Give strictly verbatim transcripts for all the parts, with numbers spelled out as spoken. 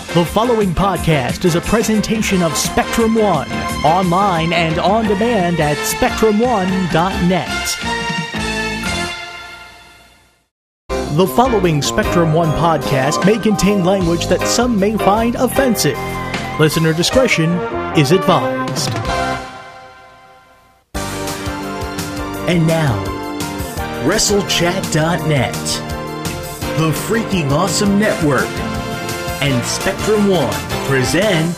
The following podcast is a presentation of Spectrum One, online and on demand at spectrum one dot net. The following Spectrum One podcast may contain language that some may find offensive. Listener discretion is advised. And now, WrestleChat dot net, the freaking awesome network, and Spectrum One present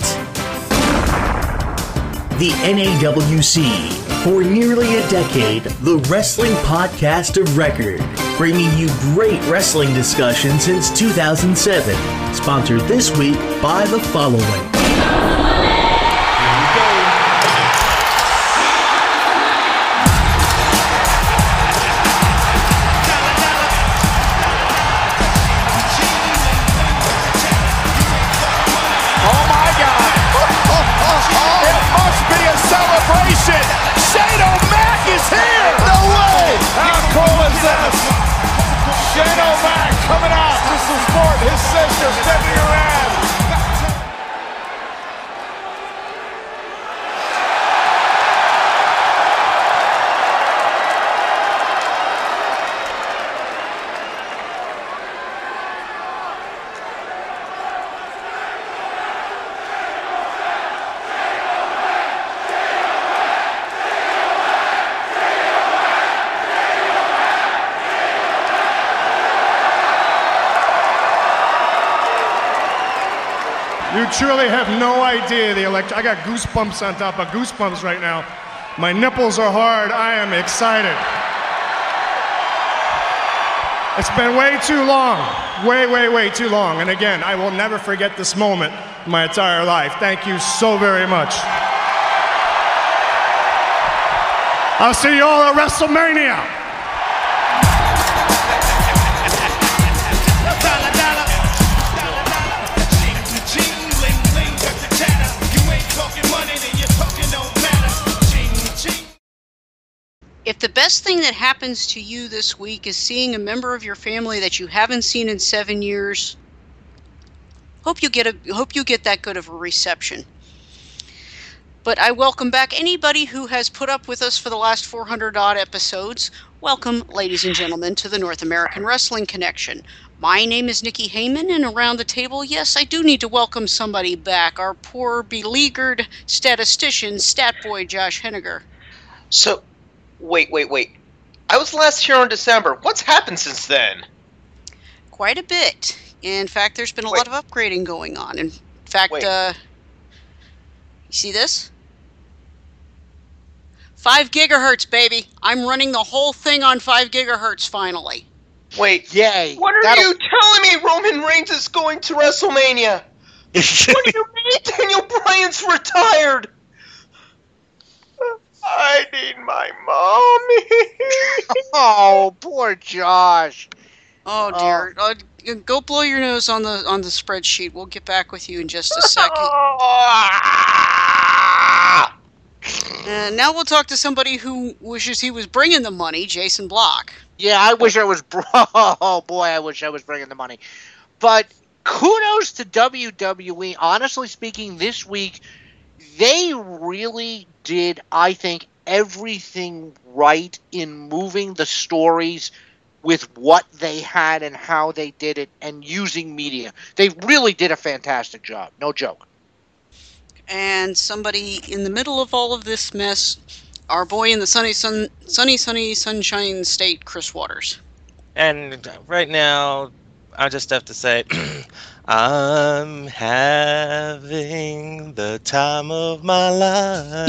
the N A W C. For nearly a decade, the wrestling podcast of record, bringing you great wrestling discussion since two thousand seven. Sponsored this week by the following. Shane O'Mac is here! No way! How cool is this? Shane O'Mac coming out to support his sister, Stephanie Moran. You truly have no idea the elect. I got goosebumps on top of goosebumps right now. My nipples are hard. I am excited. It's been way too long. Way, way, way too long. And again, I will never forget this moment my entire life. Thank you so very much. I'll see you all at WrestleMania. If the best thing that happens to you this week is seeing a member of your family that you haven't seen in seven years, hope you get a hope you get that good of a reception. But I welcome back anybody who has put up with us for the last four hundred odd episodes. Welcome, ladies and gentlemen, to the North American Wrestling Connection. My name is Nikki Heyman, and around the table, yes, I do need to welcome somebody back. Our poor, beleaguered statistician, stat boy Josh Henniger. So. Wait, wait, wait. I was last here in December. What's happened since then? Quite a bit. In fact, there's been a wait. lot of upgrading going on. In fact, wait. uh, you see this? Five gigahertz, baby. I'm running the whole thing on five gigahertz finally. Wait. Yay. What are That'll... you telling me Roman Reigns is going to WrestleMania? What do you mean Daniel Bryan's retired? I need my mommy. Oh, poor Josh. Oh dear. Uh, go blow your nose on the on the spreadsheet. We'll get back with you in just a second. And now we'll talk to somebody who wishes he was bringing the money, Jason Block. Yeah, I wish I was. Bro- oh boy, I wish I was bringing the money. But kudos to W W E. Honestly speaking, this week they really did, I think, everything right in moving the stories with what they had and how they did it and using media. They really did a fantastic job. No joke. And somebody in the middle of all of this mess, our boy in the sunny, sun, sunny, sunny, sunshine state, Chris Waters. And right now, I just have to say, I'm having the time of my life.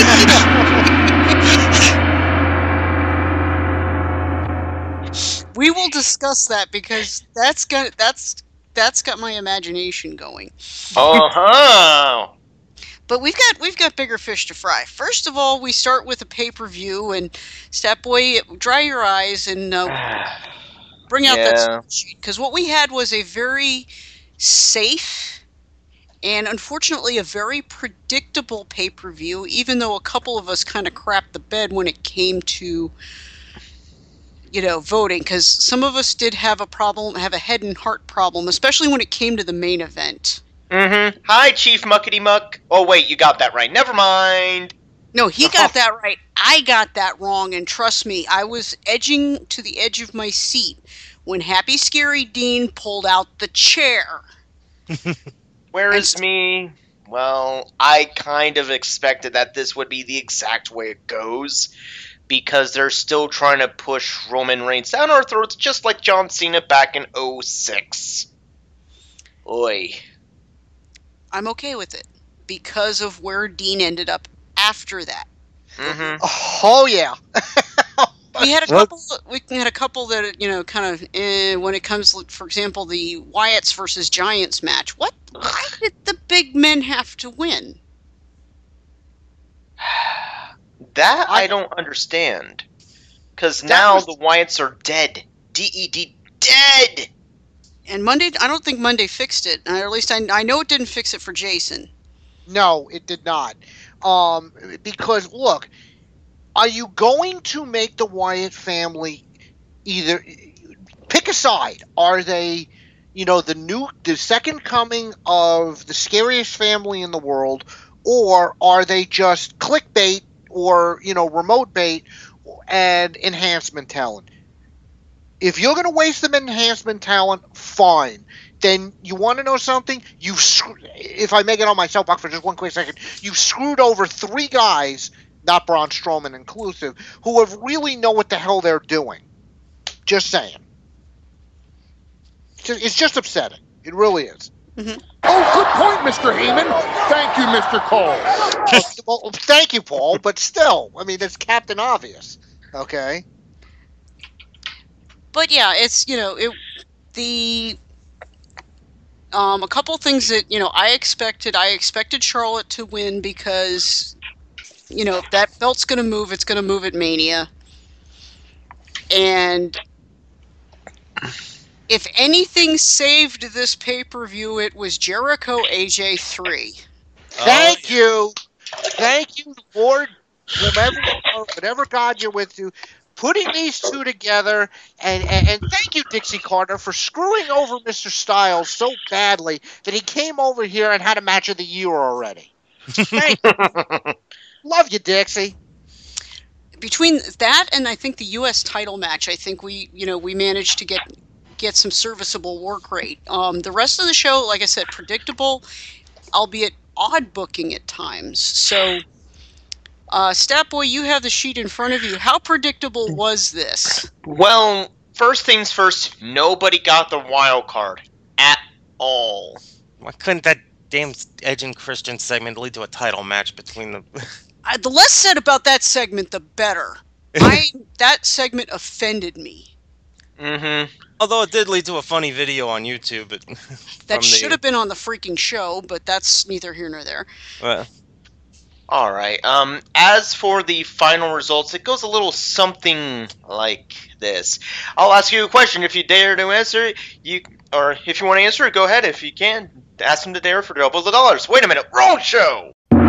We will discuss that because that's got that's that's got my imagination going. Uh huh. But we've got we've got bigger fish to fry. First of all, we start with a pay-per-view, and Statboy, dry your eyes and uh, bring out Yeah. that spreadsheet, because what we had was a very safe and unfortunately a very predictable pay-per-view, even though a couple of us kind of crapped the bed when it came to, you know, voting, because some of us did have a problem, have a head and heart problem, especially when it came to the main event. Mm-hmm. Hi, Chief Muckety Muck. Oh, wait, you got that right. Never mind. No, he got that right. I got that wrong, and trust me, I was edging to the edge of my seat when Happy Scary Dean pulled out the chair. Whereas me, well, I kind of expected that this would be the exact way it goes, because they're still trying to push Roman Reigns down our throats, just like John Cena back in oh six. Oi. I'm okay with it, because of where Dean ended up after that. Mm-hmm. Oh yeah. We had a couple. We had a couple that you know, kind of eh, when it comes, for example, the Wyatts versus Giants match. What? Why did the big men have to win? That I, I don't understand. Because now was, the Wyatts are dead. D E D dead. And Monday, I don't think Monday fixed it. Or at least I, I know it didn't fix it for Jason. No, it did not. Um, because look, are you going to make the Wyatt family either pick a side? Are they, you know, the new, the second coming of the scariest family in the world, or are they just clickbait or, you know, remote bait and enhancement talent? If you're going to waste them enhancement talent, fine. Then you want to know something? You've, if I may get on my soapbox for just one quick second, you've screwed over three guys, not Braun Strowman inclusive, who have really know what the hell they're doing. Just saying. It's just, it's just upsetting. It really is. Mm-hmm. Oh, good point, Mister Heyman. Thank you, Mister Cole. well, well, thank you, Paul, but still, I mean, it's Captain Obvious. Okay? But yeah, it's, you know, it the um, a couple things that, you know, I expected. I expected Charlotte to win because, you know, if that belt's going to move, it's going to move at Mania. And if anything saved this pay-per-view, it was Jericho A J three. Thank oh, you. Thank you, Lord, whomever, whatever God you're with you, putting these two together, and, and, and thank you, Dixie Carter, for screwing over Mister Styles so badly that he came over here and had a match of the year already. Thank you. Love you, Dixie. Between that and I think the U S title match, I think we, you know, we managed to get get some serviceable work rate. Um, the rest of the show, like I said, predictable, albeit odd booking at times. So, uh, Statboy, you have the sheet in front of you. How predictable was this? Well, first things first, nobody got the wild card at all. Why couldn't that damn Edge and Christian segment lead to a title match between them? Uh, the less said about that segment, the better. I that segment offended me. Mm-hmm. Although it did lead to a funny video on YouTube. But that should have been on the freaking show, but that's neither here nor there. Well. All right. Um, as for the final results, it goes a little something like this. I'll ask you a question. If you dare to answer it, you or if you want to answer it, go ahead. If you can, ask them to dare for double the dollars. Wait a minute. Wrong show.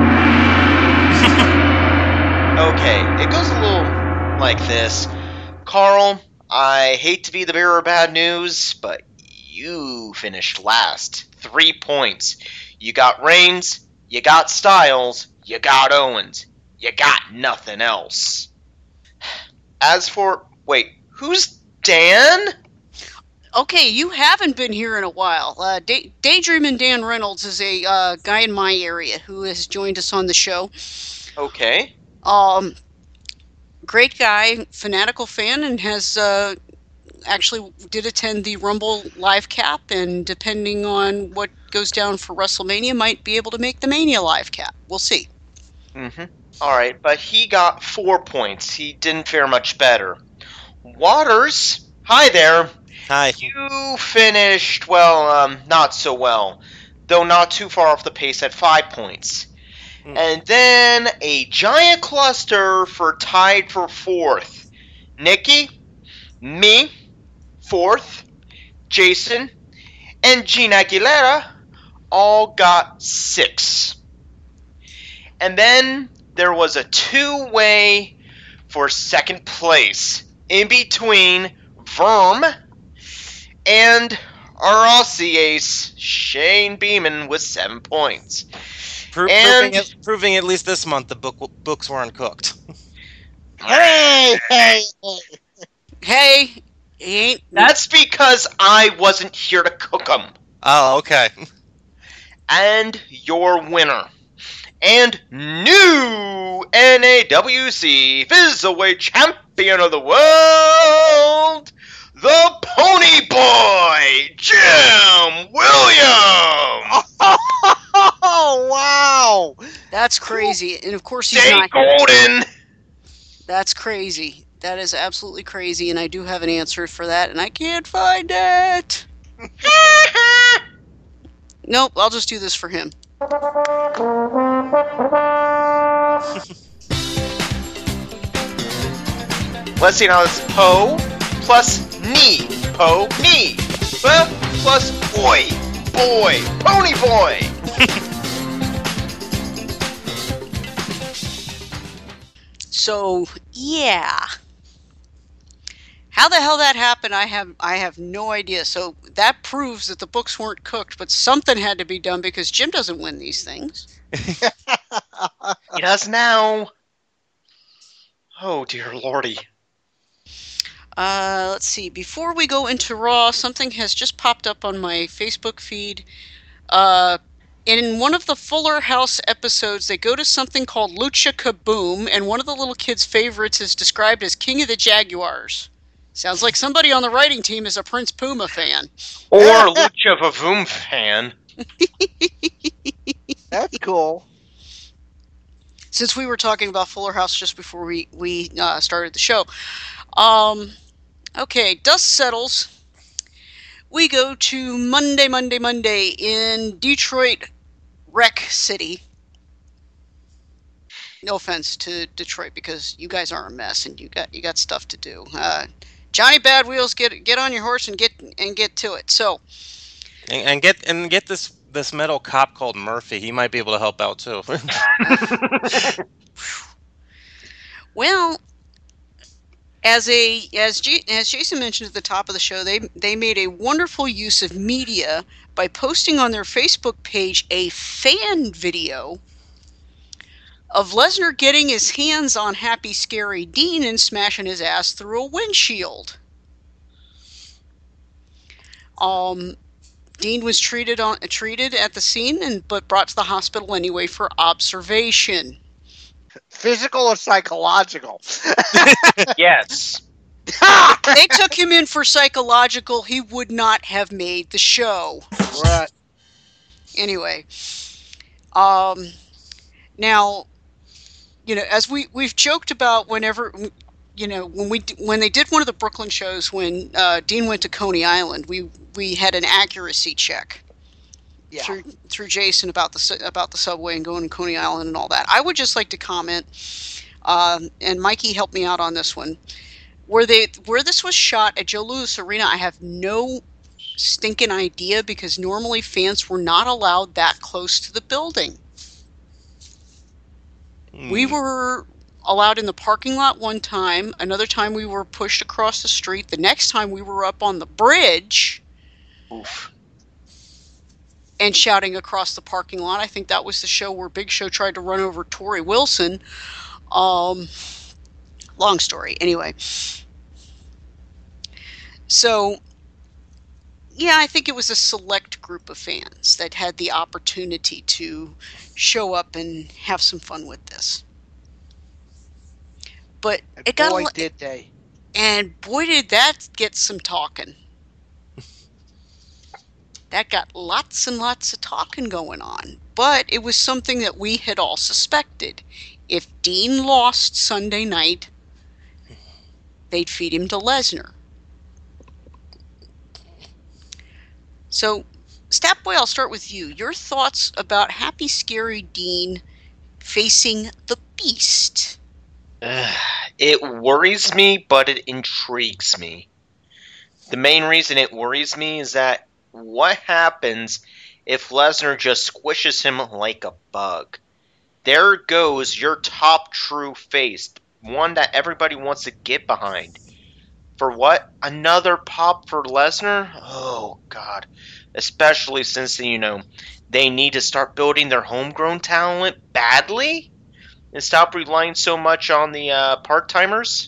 Okay, it goes a little like this. Carl, I hate to be the bearer of bad news, but you finished last. Three points. You got Reigns, you got Styles, you got Owens. You got nothing else. As for... Wait, who's Dan? Okay, you haven't been here in a while. Uh, Day- Daydreamin' Dan Reynolds is a uh, guy in my area who has joined us on the show. Okay. Um, great guy, fanatical fan, and has uh, actually did attend the Rumble live cap, and depending on what goes down for WrestleMania, might be able to make the Mania live cap. We'll see. Mm-hmm. All right, but he got four points. He didn't fare much better. Waters, hi there. Hi. You finished, well, um, not so well, though not too far off the pace at five points. And then a giant cluster for tied for fourth. Nikki, me, fourth, Jason, and Gina Aguilera all got six. And then there was a two-way for second place in between Verm and our Aussie ace, Shane Beeman, with seven points. Pro- And- proving, it, proving at least this month the book books weren't cooked. Hey, hey, hey. Hey, he ain't. That's because I wasn't here to cook them. Oh, okay. And your winner, and new N A W C Fizzleweight Champion of the World, the Pony Boy, Jim Williams. Oh, wow. That's crazy. And of course he's Stay not. golden. That's crazy. That is absolutely crazy, and I do have an answer for that, and I can't find it. Nope, I'll just do this for him. Let's see now. It's Po plus knee. Po knee. Well, plus boy. Boy. Pony boy. So, yeah. How the hell that happened, I have I have no idea. So that proves that the books weren't cooked, but something had to be done because Jim doesn't win these things. He does now. Oh, dear lordy. Uh, let's see. Before we go into Raw, something has just popped up on my Facebook feed. Uh, in one of the Fuller House episodes, they go to something called Lucha Kaboom, and one of the little kids' favorites is described as King of the Jaguars. Sounds like somebody on the writing team is a Prince Puma fan. Or Lucha Vavoom fan. That's cool. Since we were talking about Fuller House just before we, we uh, started the show. Um, okay, dust settles. We go to Monday, Monday, Monday in Detroit Rec City. No offense to Detroit, because you guys are a mess and you got you got stuff to do. Uh, Johnny Bad Wheels, get get on your horse and get and get to it. So, And, and get and get this this metal cop called Murphy. He might be able to help out too. well, as a as G, as Jason mentioned at the top of the show, they they made a wonderful use of media by posting on their Facebook page a fan video of Lesnar getting his hands on Happy Scary Dean and smashing his ass through a windshield. Um, Dean was treated on treated at the scene, and but brought to the hospital anyway for observation. Physical or psychological? Yes. They took him in for psychological. He would not have made the show. Right. Anyway, um, now, you know, as we we've joked about whenever, you know, when we when they did one of the Brooklyn shows when uh, Dean went to Coney Island, we we had an accuracy check Yeah. through through Jason about the su- about the subway and going to Coney Island and all that. I would just like to comment, um, and Mikey helped me out on this one. Where they where this was shot at Joe Louis Arena, I have no stinking idea because normally fans were not allowed that close to the building. Mm. We were allowed in the parking lot one time. Another time we were pushed across the street. The next time we were up on the bridge. Oof. And shouting across the parking lot. I think that was the show where Big Show tried to run over Tori Wilson. Um, long story. Anyway. So, yeah, I think it was a select group of fans that had the opportunity to show up and have some fun with this. But And it got boy, a, did they. and boy did that get some talking. That got lots and lots of talking going on. But it was something that we had all suspected. If Dean lost Sunday night, they'd feed him to Lesnar. So, Statboy, I'll start with you. Your thoughts about Happy Scary Dean facing the Beast? Ugh, it worries me, but it intrigues me. The main reason it worries me is that what happens if Lesnar just squishes him like a bug? There goes your top true face, one that everybody wants to get behind. For what? Another pop for Lesnar? Oh, God. Especially since, you know, they need to start building their homegrown talent badly and stop relying so much on the uh, part-timers.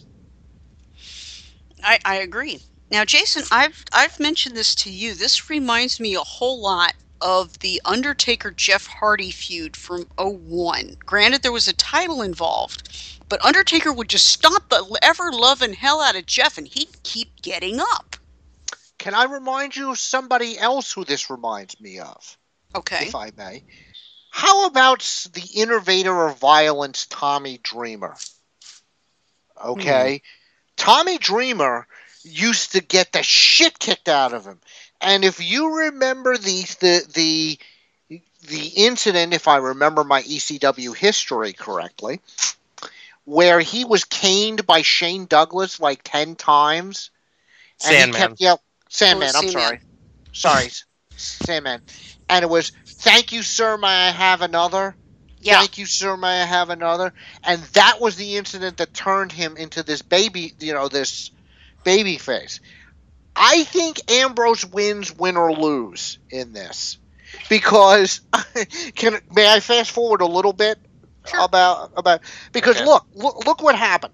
I, I agree. Now, Jason, I've I've mentioned this to you. This reminds me a whole lot of the Undertaker Jeff Hardy feud from oh one. Granted, there was a title involved, but Undertaker would just stomp the ever-loving hell out of Jeff, and he'd keep getting up. Can I remind you of somebody else who this reminds me of? Okay. If I may. How about the innovator of violence, Tommy Dreamer? Okay. Hmm. Tommy Dreamer used to get the shit kicked out of him. And if you remember the the the the incident, if I remember my E C W history correctly, where he was caned by Shane Douglas like ten times. And Sandman. He kept yelling, Sandman, oh, I'm sorry. Sorry, Sandman. And it was, thank you, sir, may I have another? Yeah. Thank you, sir, may I have another? And that was the incident that turned him into this baby, you know, this baby face. I think Ambrose wins, win or lose in this. Because, can may I fast forward a little bit? Sure. About, about, because Okay. look, look, look what happened.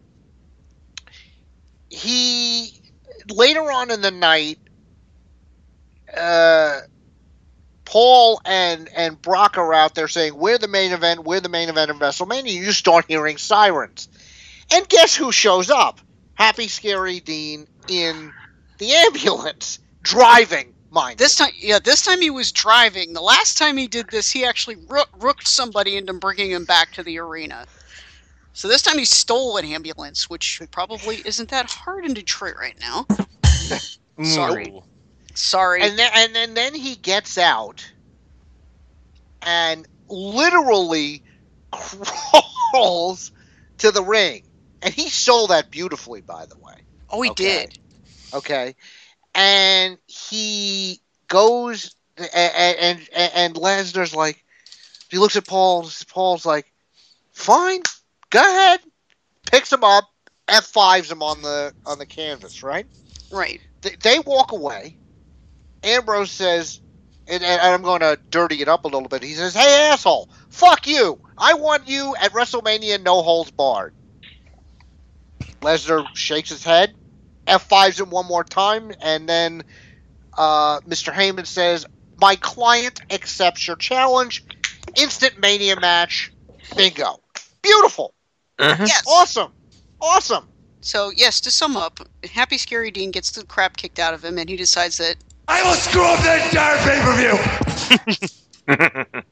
He, later on in the night, uh, Paul and, and Brock are out there saying, we're the main event, we're the main event of WrestleMania. You start hearing sirens. And guess who shows up? Happy Scary Dean in the ambulance, driving, mind This you. time, yeah, this time he was driving. The last time he did this, he actually rook, rooked somebody into bringing him back to the arena. So this time he stole an ambulance, which probably isn't that hard in Detroit right now. Sorry. Ooh. Sorry. And then, and then, then he gets out and literally crawls to the ring. And he sold that beautifully, by the way. oh, he Okay. did. Okay. And he goes, and, and, and Lesnar's like, he looks at Paul, Paul's like, fine, go ahead. Picks him up, F fives him on the, on the canvas, right? Right. They, they walk away. Ambrose says, and, and I'm going to dirty it up a little bit. He says, hey, asshole, fuck you. I want you at WrestleMania no holds barred. Lesnar shakes his head, F fives him one more time, and then uh, Mister Heyman says, my client accepts your challenge. Instant Mania match. Bingo. Beautiful. Mhm. Yes. Awesome. Awesome. So, yes, to sum up, Happy Scary Dean gets the crap kicked out of him, and he decides that I will screw up the entire pay-per-view.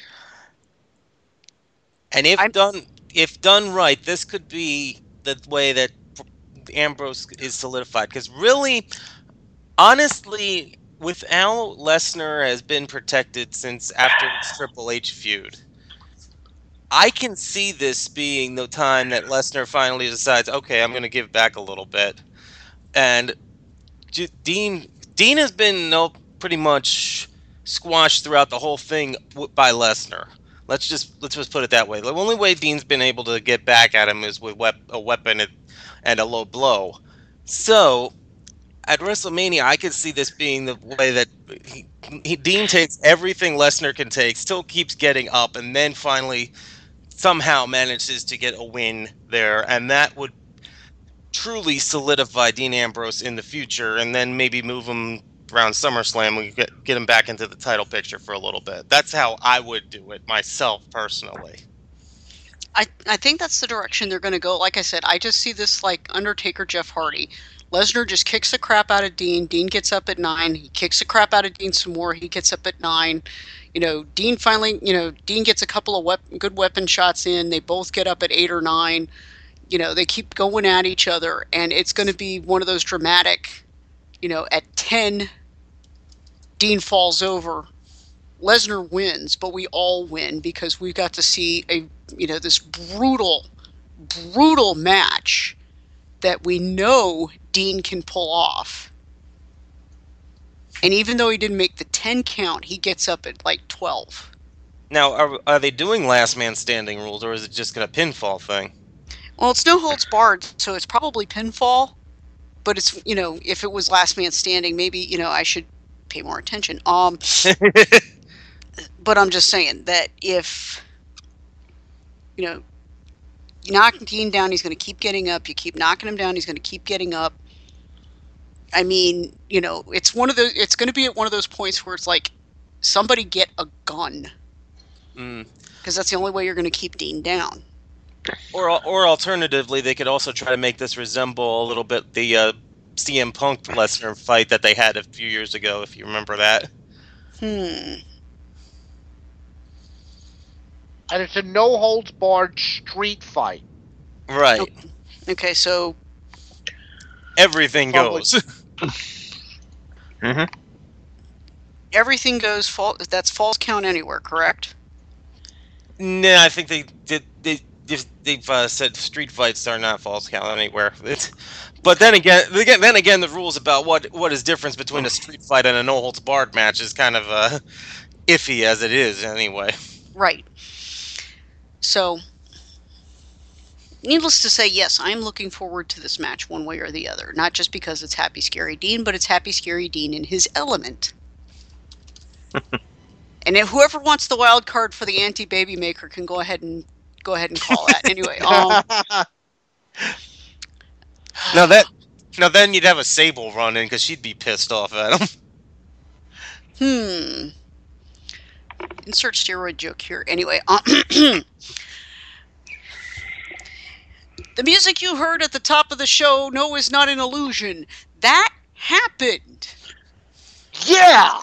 And if I'm- done, if done right, this could be the way that Ambrose is solidified. Because really, honestly, without Lesnar has been protected since after the Triple H feud, I can see this being the time that Lesnar finally decides, okay, I'm going to give back a little bit. And J- Dean Dean has been no pretty much squashed throughout the whole thing w- by Lesnar. Let's just let's just put it that way. The only way Dean's been able to get back at him is with wep- a weapon and, and a low blow. So at WrestleMania, I could see this being the way that he, he, Dean takes everything Lesnar can take, still keeps getting up, and then finally somehow manages to get a win there, and that would truly solidify Dean Ambrose in the future, and then maybe move him around SummerSlam and get, get him back into the title picture for a little bit. That's how I would do it myself, personally. I, I think that's the direction they're going to go. Like I said, I just see this like Undertaker Jeff Hardy. Lesnar just kicks the crap out of Dean. Dean gets up at nine. He kicks the crap out of Dean some more. He gets up at nine. You know, Dean finally, you know, Dean gets a couple of wep- good weapon shots in. They both get up at eight or nine. You know, they keep going at each other. And it's going to be one of those dramatic, you know, at ten, Dean falls over. Lesnar wins, but we all win because we got to see a, you know, this brutal, brutal match that we know Dean can pull off. And even though he didn't make the ten count, he gets up at like twelve. Now, are, are they doing last man standing rules, or is it just going to pinfall thing? Well, it's no holds barred, so it's probably pinfall. but it's, you know, if it was last man standing, maybe, you know, I should pay more attention. Um, but I'm just saying that if, you know, you knock Dean down, he's going to keep getting up. You keep knocking him down, he's going to keep getting up. I mean, you know, it's one of the, it's going to be at one of those points where it's like, somebody get a gun. Mm. Because that's the only way you're going to keep Dean down. Or or alternatively, they could also try to make this resemble a little bit the uh, C M Punk Lesnar fight that they had a few years ago, if you remember that. Hmm. And it's a no-holds-barred street fight. Right. Okay, okay so... Everything Probably. goes. Mm-hmm. Everything goes, fall, that's false count anywhere, correct? Nah, I think they did. They, they, they've uh, said street fights are not false count anywhere. It's, but then again, again, then again, the rules about what what is difference between a street fight and a no holds barred match is kind of uh, iffy as it is anyway. Right. So, needless to say, yes, I am looking forward to this match one way or the other. Not just because it's Happy Scary Dean, but it's Happy Scary Dean in his element. And if whoever wants the wild card for the anti-baby maker can go ahead and go ahead and call that. Anyway, um, now that now then you'd have a Sable run in because she'd be pissed off at him. hmm. Insert steroid joke here. Anyway, um, the music you heard at the top of the show, no, is not an illusion. That happened. Yeah!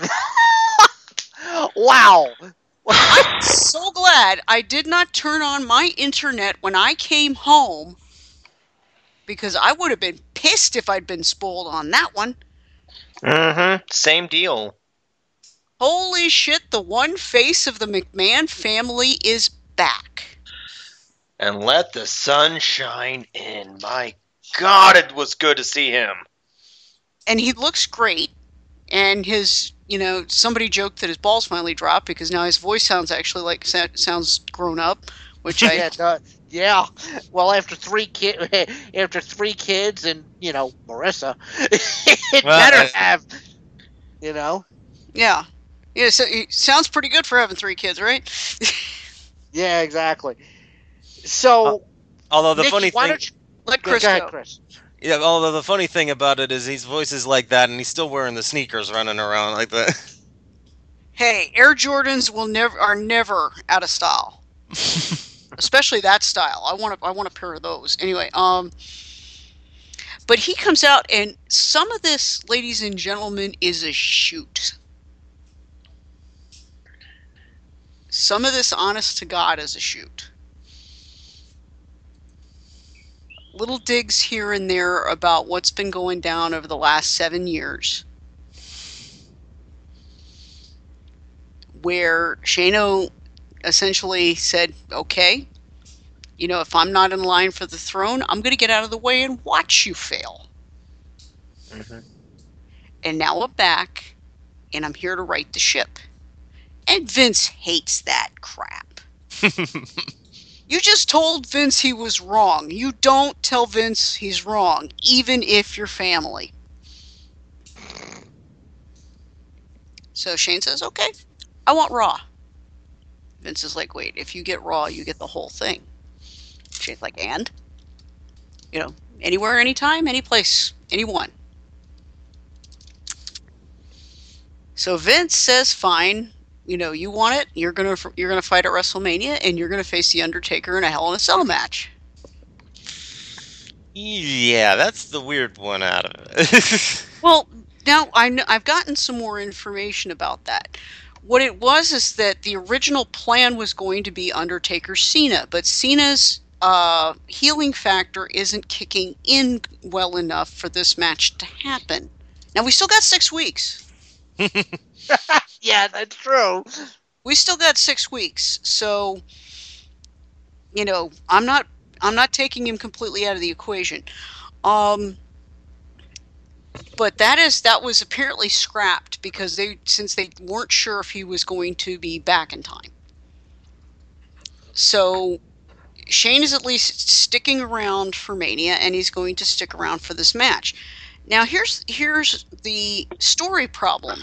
Wow. I'm so glad I did not turn on my internet when I came home, because I would have been pissed if I'd been spoiled on that one. Mm-hmm. Same deal. Holy shit, the one face of the McMahon family is back. And let the sun shine in. My God, it was good to see him. And he looks great. And his, you know, somebody joked that his balls finally dropped because now his voice sounds actually like, sounds grown up, which I... yeah, it does. Yeah. Well, after three kid, after three kids, and you know Marissa, it Well, better I- have, you know. Yeah. Yeah, so it sounds pretty good for having three kids, right? Yeah, exactly. So, Although the Nikki, funny why thing, don't you Let go Chris ahead, go. Chris? yeah, although the funny thing about it is his voice is like that, and he's still wearing the sneakers, running around like that. Hey, Air Jordans will never are never out of style. Especially that style. I want a, I want a pair of those. Anyway, um but he comes out and some of this, ladies and gentlemen, is a shoot. Some of this, honest to God, is a shoot. Little digs here and there about what's been going down over the last seven years. Where Shano essentially said, okay, you know, if I'm not in line for the throne, I'm going to get out of the way and watch you fail. Mm-hmm. And now I'm back, and I'm here to right the ship. And Vince hates that crap. You just told Vince he was wrong. You don't tell Vince he's wrong, even if you're family. So Shane says, okay, I want Raw. Vince is like, wait, if you get Raw, you get the whole thing. Shane's like, and? You know, anywhere, anytime, any place, anyone. So Vince says, fine, you know, you want it, you're gonna you're gonna fight at WrestleMania, and you're gonna face The Undertaker in a Hell in a Cell match. Yeah, that's the weird one out of it. Well, now I know, I've gotten some more information about that. What it was is that the original plan was going to be Undertaker Cena, but Cena's uh, healing factor isn't kicking in well enough for this match to happen. Now, we still got six weeks. Yeah, that's true. We still got six weeks. So, you know, I'm not I'm not taking him completely out of the equation. Um, but that is that was apparently scrapped because they since they weren't sure if he was going to be back in time. So Shane is at least sticking around for Mania, and he's going to stick around for this match. Now, here's here's the story problem.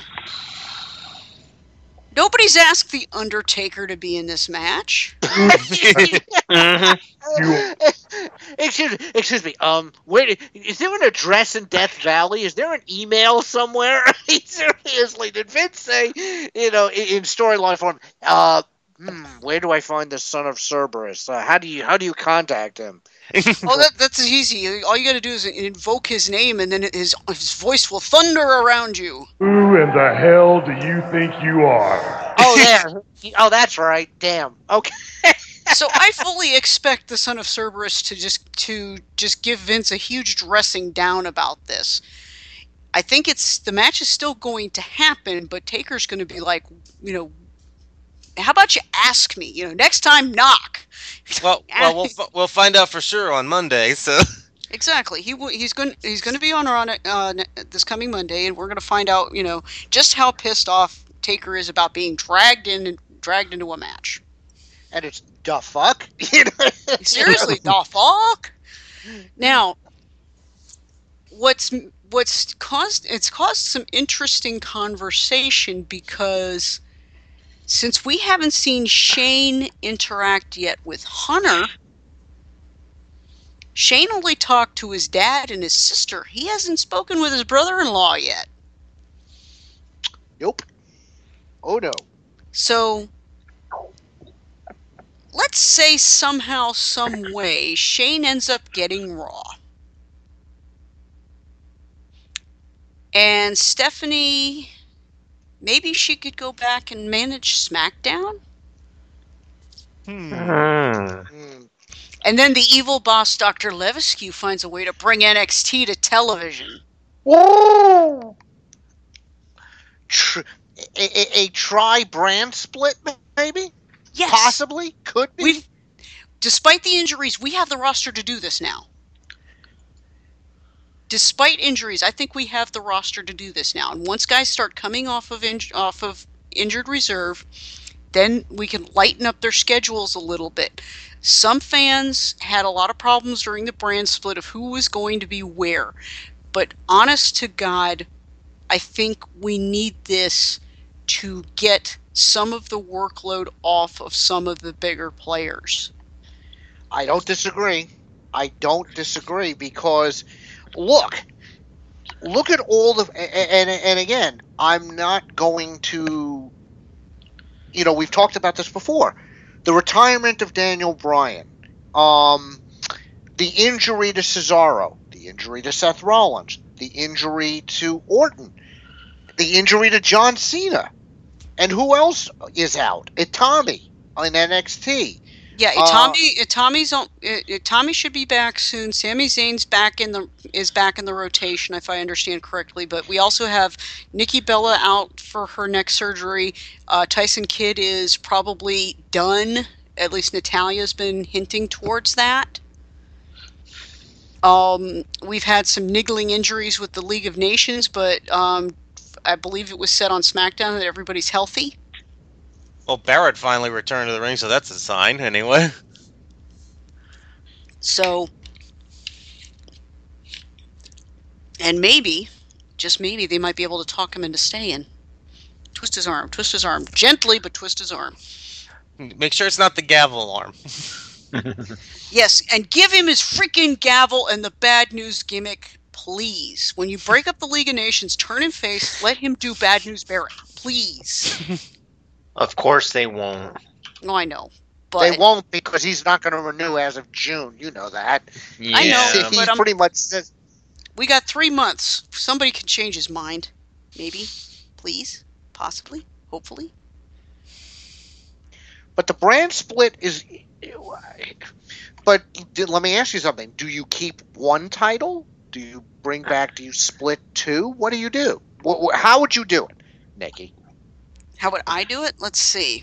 Nobody's asked The Undertaker to be in this match. Mm-hmm. excuse me, excuse me. Um, wait, is there an address in Death Valley? Is there an email somewhere? Seriously, did Vince say, you know, in, in storyline form, uh, hmm, where do I find the son of Cerberus? Uh, how do you how do you contact him? Oh, that, that's easy. All you got to do is invoke his name, and then his his voice will thunder around you. Who in the hell do you think you are? Oh, there. Oh, that's right. Damn. Okay. So I fully expect the son of Cerberus to just to just give Vince a huge dressing down about this. I think it's the match is still going to happen, but Taker's going to be like, you know, how about you ask me? You know, next time, knock. Well, well, we'll f- we'll find out for sure on Monday. So exactly, he w- he's going he's going to be on on uh, this coming Monday, and we're going to find out, you know, just how pissed off Taker is about being dragged in and dragged into a match. And it's the fuck. Seriously, the fuck. Now, what's what's caused it's caused some interesting conversation because since we haven't seen Shane interact yet with Hunter, Shane only talked to his dad and his sister. He hasn't spoken with his brother-in-law yet. Nope. Oh no. So, let's say somehow, some way, Shane ends up getting Raw. And Stephanie, maybe she could go back and manage SmackDown? hmm. Mm. And then the evil boss, Doctor Levesque, finds a way to bring N X T to television. Whoa! Tr- a, a, a tri-brand split, maybe? Yes. Possibly? Could be? We've, despite the injuries, we have the roster to do this now. Despite injuries, I think we have the roster to do this now. And once guys start coming off of in, off of injured reserve, then we can lighten up their schedules a little bit. Some fans had a lot of problems during the brand split of who was going to be where. But honest to God, I think we need this to get some of the workload off of some of the bigger players. I don't disagree. I don't disagree because, look, look at all the, and, and, and again, I'm not going to, you know, we've talked about this before. The retirement of Daniel Bryan, um, the injury to Cesaro, the injury to Seth Rollins, the injury to Orton, the injury to John Cena, and who else is out? Itami in N X T. Yeah, Itami, uh, Itami's on, Itami should be back soon. Sami Zayn's back in the is back in the rotation, if I understand correctly. But we also have Nikki Bella out for her neck surgery. Uh, Tyson Kidd is probably done. At least Natalia's been hinting towards that. Um, we've had some niggling injuries with the League of Nations, but um, I believe it was said on SmackDown that everybody's healthy. Well, Barrett finally returned to the ring, so that's a sign, anyway. So, and maybe, just maybe, they might be able to talk him into staying. Twist his arm, twist his arm. Gently, but twist his arm. Make sure it's not the gavel arm. Yes, and give him his freaking gavel and the bad news gimmick, please. When you break up the League of Nations, turn him face, let him do Bad News Barrett, please. Of course they won't. No, I know. But They won't because he's not going to renew as of June. You know that. Yeah. I know, He but I'm- pretty much says, we got three months. Somebody can change his mind. Maybe. Please. Possibly. Hopefully. but the brand split is. But let me ask you something. Do you keep one title? Do you bring back? Do you split two? What do you do? Wh- wh- How would you do it, Nikki? How would I do it? Let's see.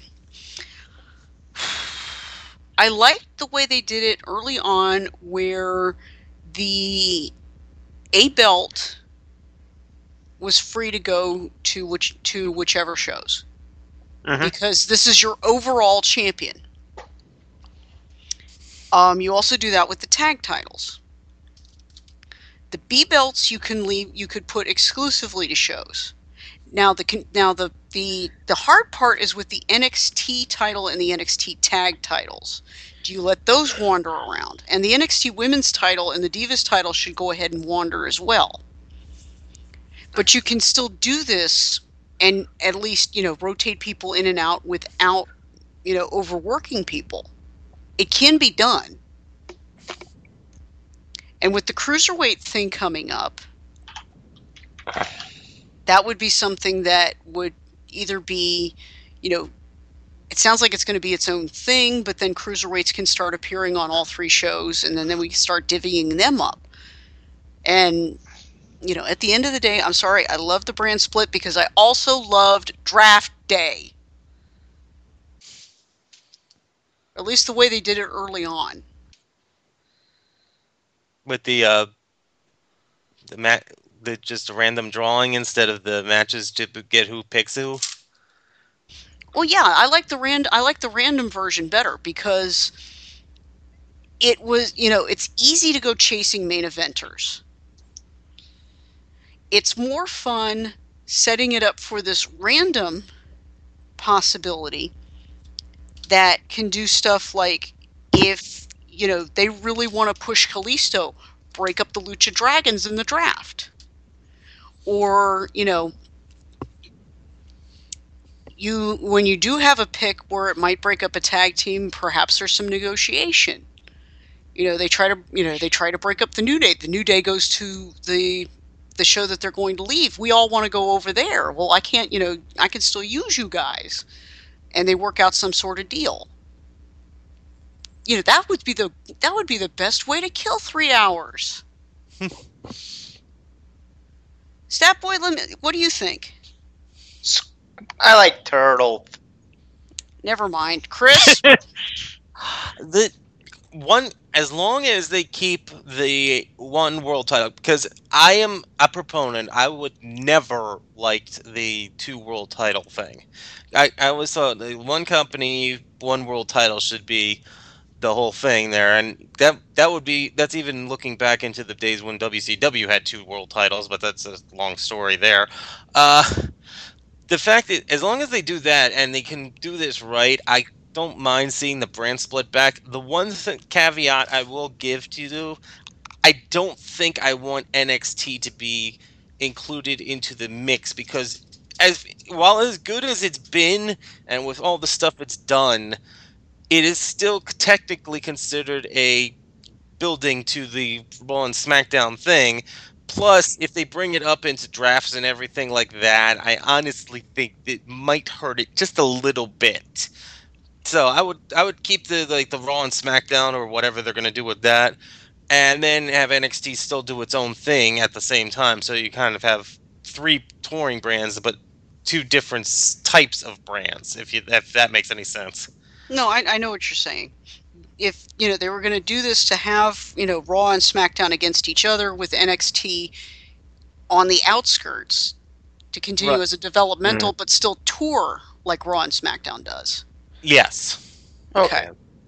I liked the way they did it early on where the A belt was free to go to which to whichever shows. Mhm. Because this is your overall champion. Um, you also do that with the tag titles. The B belts you can leave. You could put exclusively to shows. Now the now the the the hard part is with the N X T title and the N X T tag titles. Do you let those wander around? And the N X T women's title and the Divas title should go ahead and wander as well. But you can still do this and at least, you know, rotate people in and out without, you know, overworking people. It can be done. And with the cruiserweight thing coming up, that would be something that would either be, you know, it sounds like it's going to be its own thing, but then cruiserweights can start appearing on all three shows, and then, then we can start divvying them up. And, you know, at the end of the day, I'm sorry, I love the brand split because I also loved Draft Day. At least the way they did it early on. With the uh, the ma- the just a random drawing instead of the matches to get who picks who. Well, yeah, I like the rand I like the random version better because it was, you know, it's easy to go chasing main eventers. It's more fun setting it up for this random possibility that can do stuff like if, you know, they really want to push Kalisto, break up the Lucha Dragons in the draft. Or, you know, you when you do have a pick where it might break up a tag team, perhaps there's some negotiation. You know, they try to, you know, they try to break up the New Day. The New Day goes to the the show that they're going to leave. We all want to go over there. Well, I can't, you know, I can still use you guys. And they work out some sort of deal. You know, that would be the that would be the best way to kill three hours. Statboy, what do you think? I like Turtle. Never mind, Chris. The one, as long as they keep the one world title, because I am a proponent. I would never liked the two world title thing. I, I always thought the one company, one world title should be the whole thing there, and that that would be that's even looking back into the days when W C W had two world titles, but that's a long story there. Uh, the fact that as long as they do that and they can do this right, I don't mind seeing the brand split back. The one th- caveat I will give to you, I don't think I want N X T to be included into the mix because as while as good as it's been and with all the stuff it's done, it is still technically considered a building to the Raw and SmackDown thing. Plus, if they bring it up into drafts and everything like that, I honestly think it might hurt it just a little bit. So I would I would keep the like the Raw and SmackDown or whatever they're going to do with that, and then have N X T still do its own thing at the same time. So you kind of have three touring brands, but two different types of brands. If you if that makes any sense. No, I, I know what you're saying. If, you know, they were going to do this to have, you know, Raw and SmackDown against each other with N X T on the outskirts to continue Right. as a developmental Mm. but still tour like Raw and SmackDown does. Yes. Okay.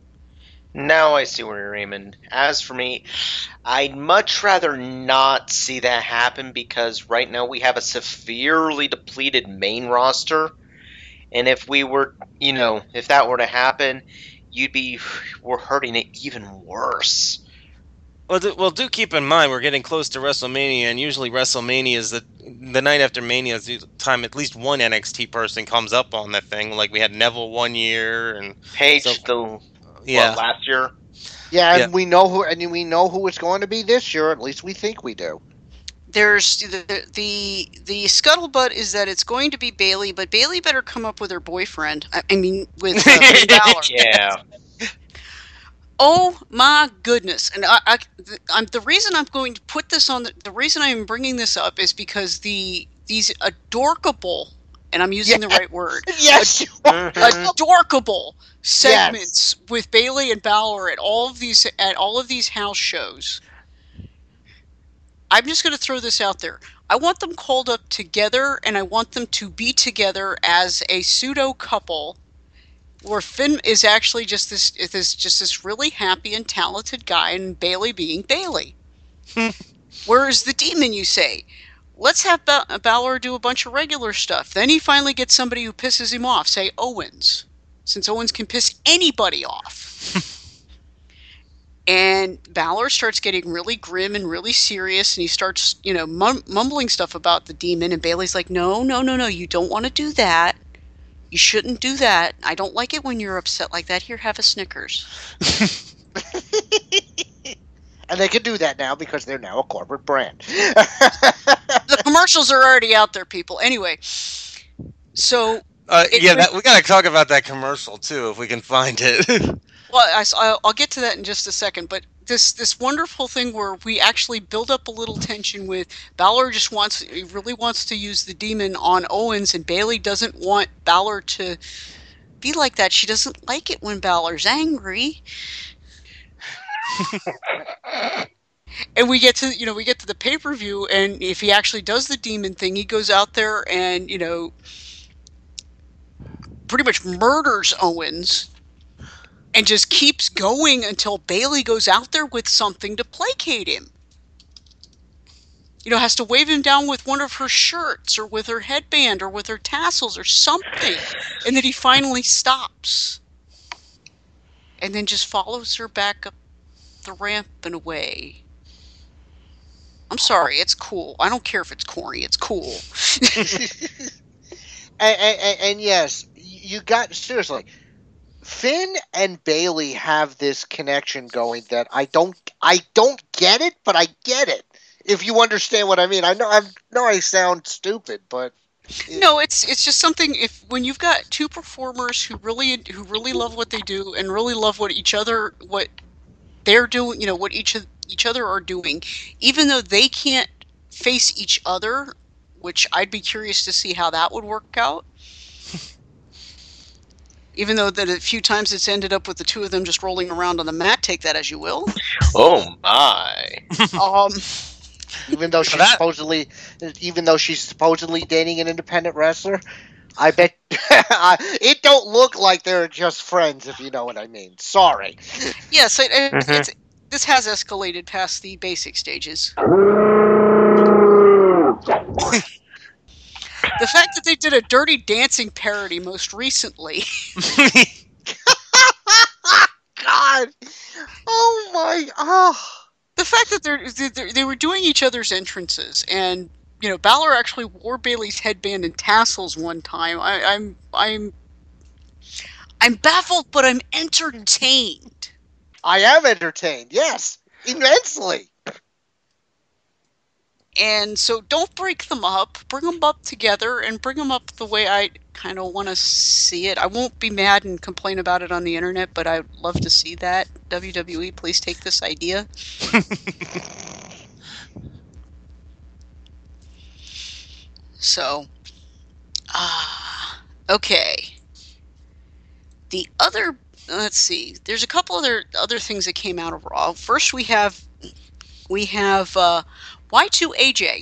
Now I see where you're aiming. As for me, I'd much rather not see that happen because right now we have a severely depleted main roster. And if we were, you know, if that were to happen, you'd be, we're hurting it even worse. Well, do, well, do keep in mind we're getting close to WrestleMania, and usually WrestleMania is the the night after Mania is the time at least one N X T person comes up on that thing. Like we had Neville one year, and Paige, So- the yeah, what, last year. Yeah, and Yeah. we know who, and we know who it's going to be this year. At least we think we do. There's the, the the scuttlebutt is that it's going to be Bayley, but Bayley better come up with her boyfriend. I, I mean, with uh, Finn Balor. Yeah. Oh my goodness! And I, I, the, I'm, the reason I'm going to put this on the, the reason I'm bringing this up is because the these adorkable, and I'm using the right word, Yes, you are. Mhm. adorkable segments with Bayley and Balor at all of these at all of these house shows. I'm just going to throw this out there. I want them called up together, and I want them to be together as a pseudo couple where Finn is actually just this, this just this really happy and talented guy, and Bayley being Bayley. Where's the demon, you say? Let's have ba- Balor do a bunch of regular stuff. Then he finally gets somebody who pisses him off, say Owens, since Owens can piss anybody off. And Balor starts getting really grim and really serious, and he starts, you know, mum- mumbling stuff about the demon, and Bayley's like, no, no, no, no, you don't want to do that. You shouldn't do that. I don't like it when you're upset like that. Here, have a Snickers. And they can do that now because they're now a corporate brand. The commercials are already out there, people. Anyway, so... Uh, it, yeah, that, we got to talk about that commercial, too, if we can find it. Well, I, I'll, I'll get to that in just a second, but this this wonderful thing where we actually build up a little tension with Balor just wants, he really wants to use the demon on Owens, and Bayley doesn't want Balor to be like that. She doesn't like it when Balor's angry. And we get to, you know, we get to the pay-per-view, and if he actually does the demon thing, he goes out there and, you know, pretty much murders Owens. And just keeps going until Bayley goes out there with something to placate him. You know, has to wave him down with one of her shirts or with her headband or with her tassels or something. And then he finally stops. And then just follows her back up the ramp and away. I'm sorry, it's cool. I don't care if it's corny. It's cool. and, and, and yes, you got, seriously... Finn and Bayley have this connection going that I don't I don't get it, but I get it. If you understand what I mean. I know I know I sound stupid, but it, no, it's it's just something. If when you've got two performers who really who really love what they do and really love what each other what they're doing, you know, what each of each other are doing, even though they can't face each other, which I'd be curious to see how that would work out. Even though that a few times it's ended up with the two of them just rolling around on the mat, take that as you will. Oh my! um, even though she's that- supposedly, even though she's supposedly dating an independent wrestler, I bet it don't look like they're just friends, if you know what I mean. Sorry. Yes, it, it, Mm-hmm. it's, this has escalated past the basic stages. The fact that they did a Dirty Dancing parody most recently. God. Oh my. Oh. The fact that they're, they're they were doing each other's entrances, and you know, Balor actually wore Bayley's headband and tassels one time. I, I'm I'm I'm baffled, but I'm entertained. I am entertained. Yes, immensely. And so don't break them up. Bring them up together and bring them up the way I kind of want to see it. I won't be mad and complain about it on the internet, but I'd love to see that. W W E, please take this idea. So, ah, uh, okay. The other, let's see. There's a couple other other things that came out of Raw. First, we have we have. Uh, Y two A J.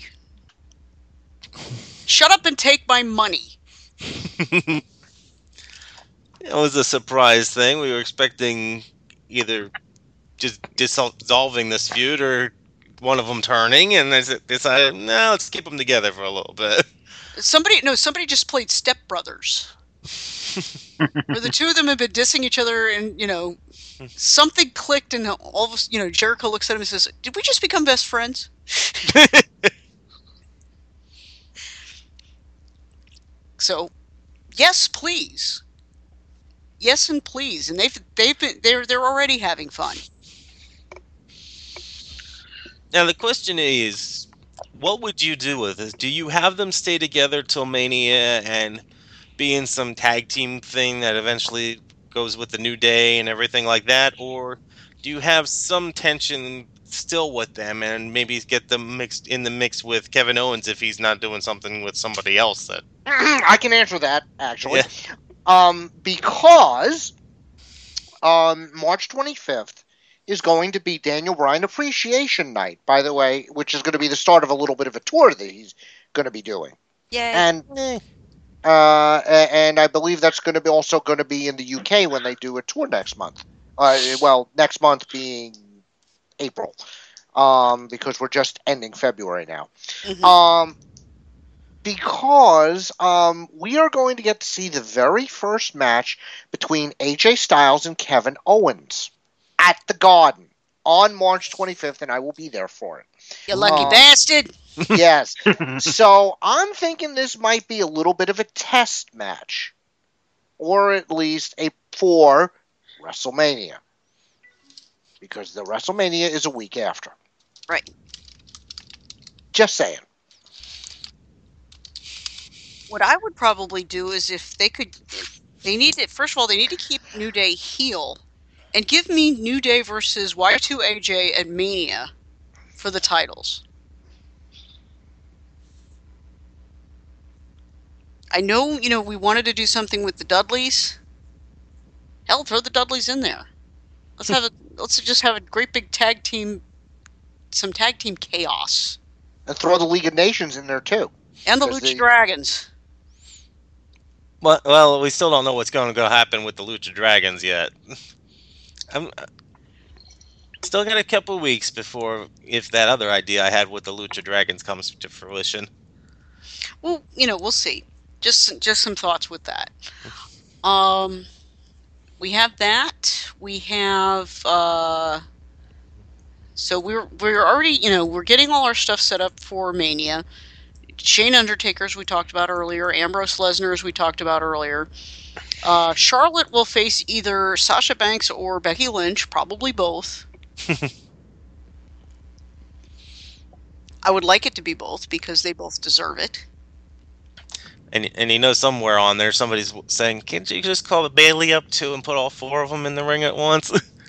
Shut up and take my money. It was a surprise thing. We were expecting either just dissolving this feud or one of them turning, and they decided, no, let's keep them together for a little bit. Somebody, no, somebody just played Step Brothers. Where the two of them have been dissing each other, and, you know, something clicked, and all of a, you know, Jericho looks at him and says, did we just become best friends? So, yes, please. Yes, and please. And they've they've been they're they're already having fun. Now the question is, what would you do with this? Do you have them stay together till Mania and be in some tag team thing that eventually goes with the New Day and everything like that, or do you have some tension still with them and maybe get them mixed in the mix with Kevin Owens if he's not doing something with somebody else? That I can answer that, actually. Yeah. Um, because um, March twenty-fifth is going to be Daniel Bryan Appreciation Night, by the way, which is going to be the start of a little bit of a tour that he's going to be doing. Yay. And Eh. Uh, a- and I believe that's going to be also going to be in the U K when they do a tour next month. Uh, well, next month being April, um, because we're just ending February now. Mhm. Um, because um, we are going to get to see the very first match between A J Styles and Kevin Owens at the Garden on March twenty-fifth, and I will be there for it. You lucky Um, bastard. Yes. So I'm thinking this might be a little bit of a test match, or at least a for WrestleMania, because the WrestleMania is a week after. Right. Just saying. What I would probably do is if they could, they need to, first of all, they need to keep New Day heel and give me New Day versus Y two A J at Mania for the titles. I know, you know, we wanted to do something with the Dudleys. Hell, throw the Dudleys in there. Let's have a, let's just have a great big tag team, some tag team chaos. And throw the League of Nations in there too. And the Because Lucha they- Dragons. Well, well, we still don't know what's going to go happen with the Lucha Dragons yet. I'm still got a couple weeks before if that other idea I had with the Lucha Dragons comes to fruition. Well, you know, we'll see. Just just some thoughts with that. Um, we have that. We have. Uh, so we're we're already, you know, we're getting all our stuff set up for Mania. Shane Undertaker, as we talked about earlier. Ambrose Lesnar, as we talked about earlier. Uh, Charlotte will face either Sasha Banks or Becky Lynch, probably both. I would like it to be both because they both deserve it. And and you know somewhere on there somebody's saying, can't you just call Bailey up too and put all four of them in the ring at once?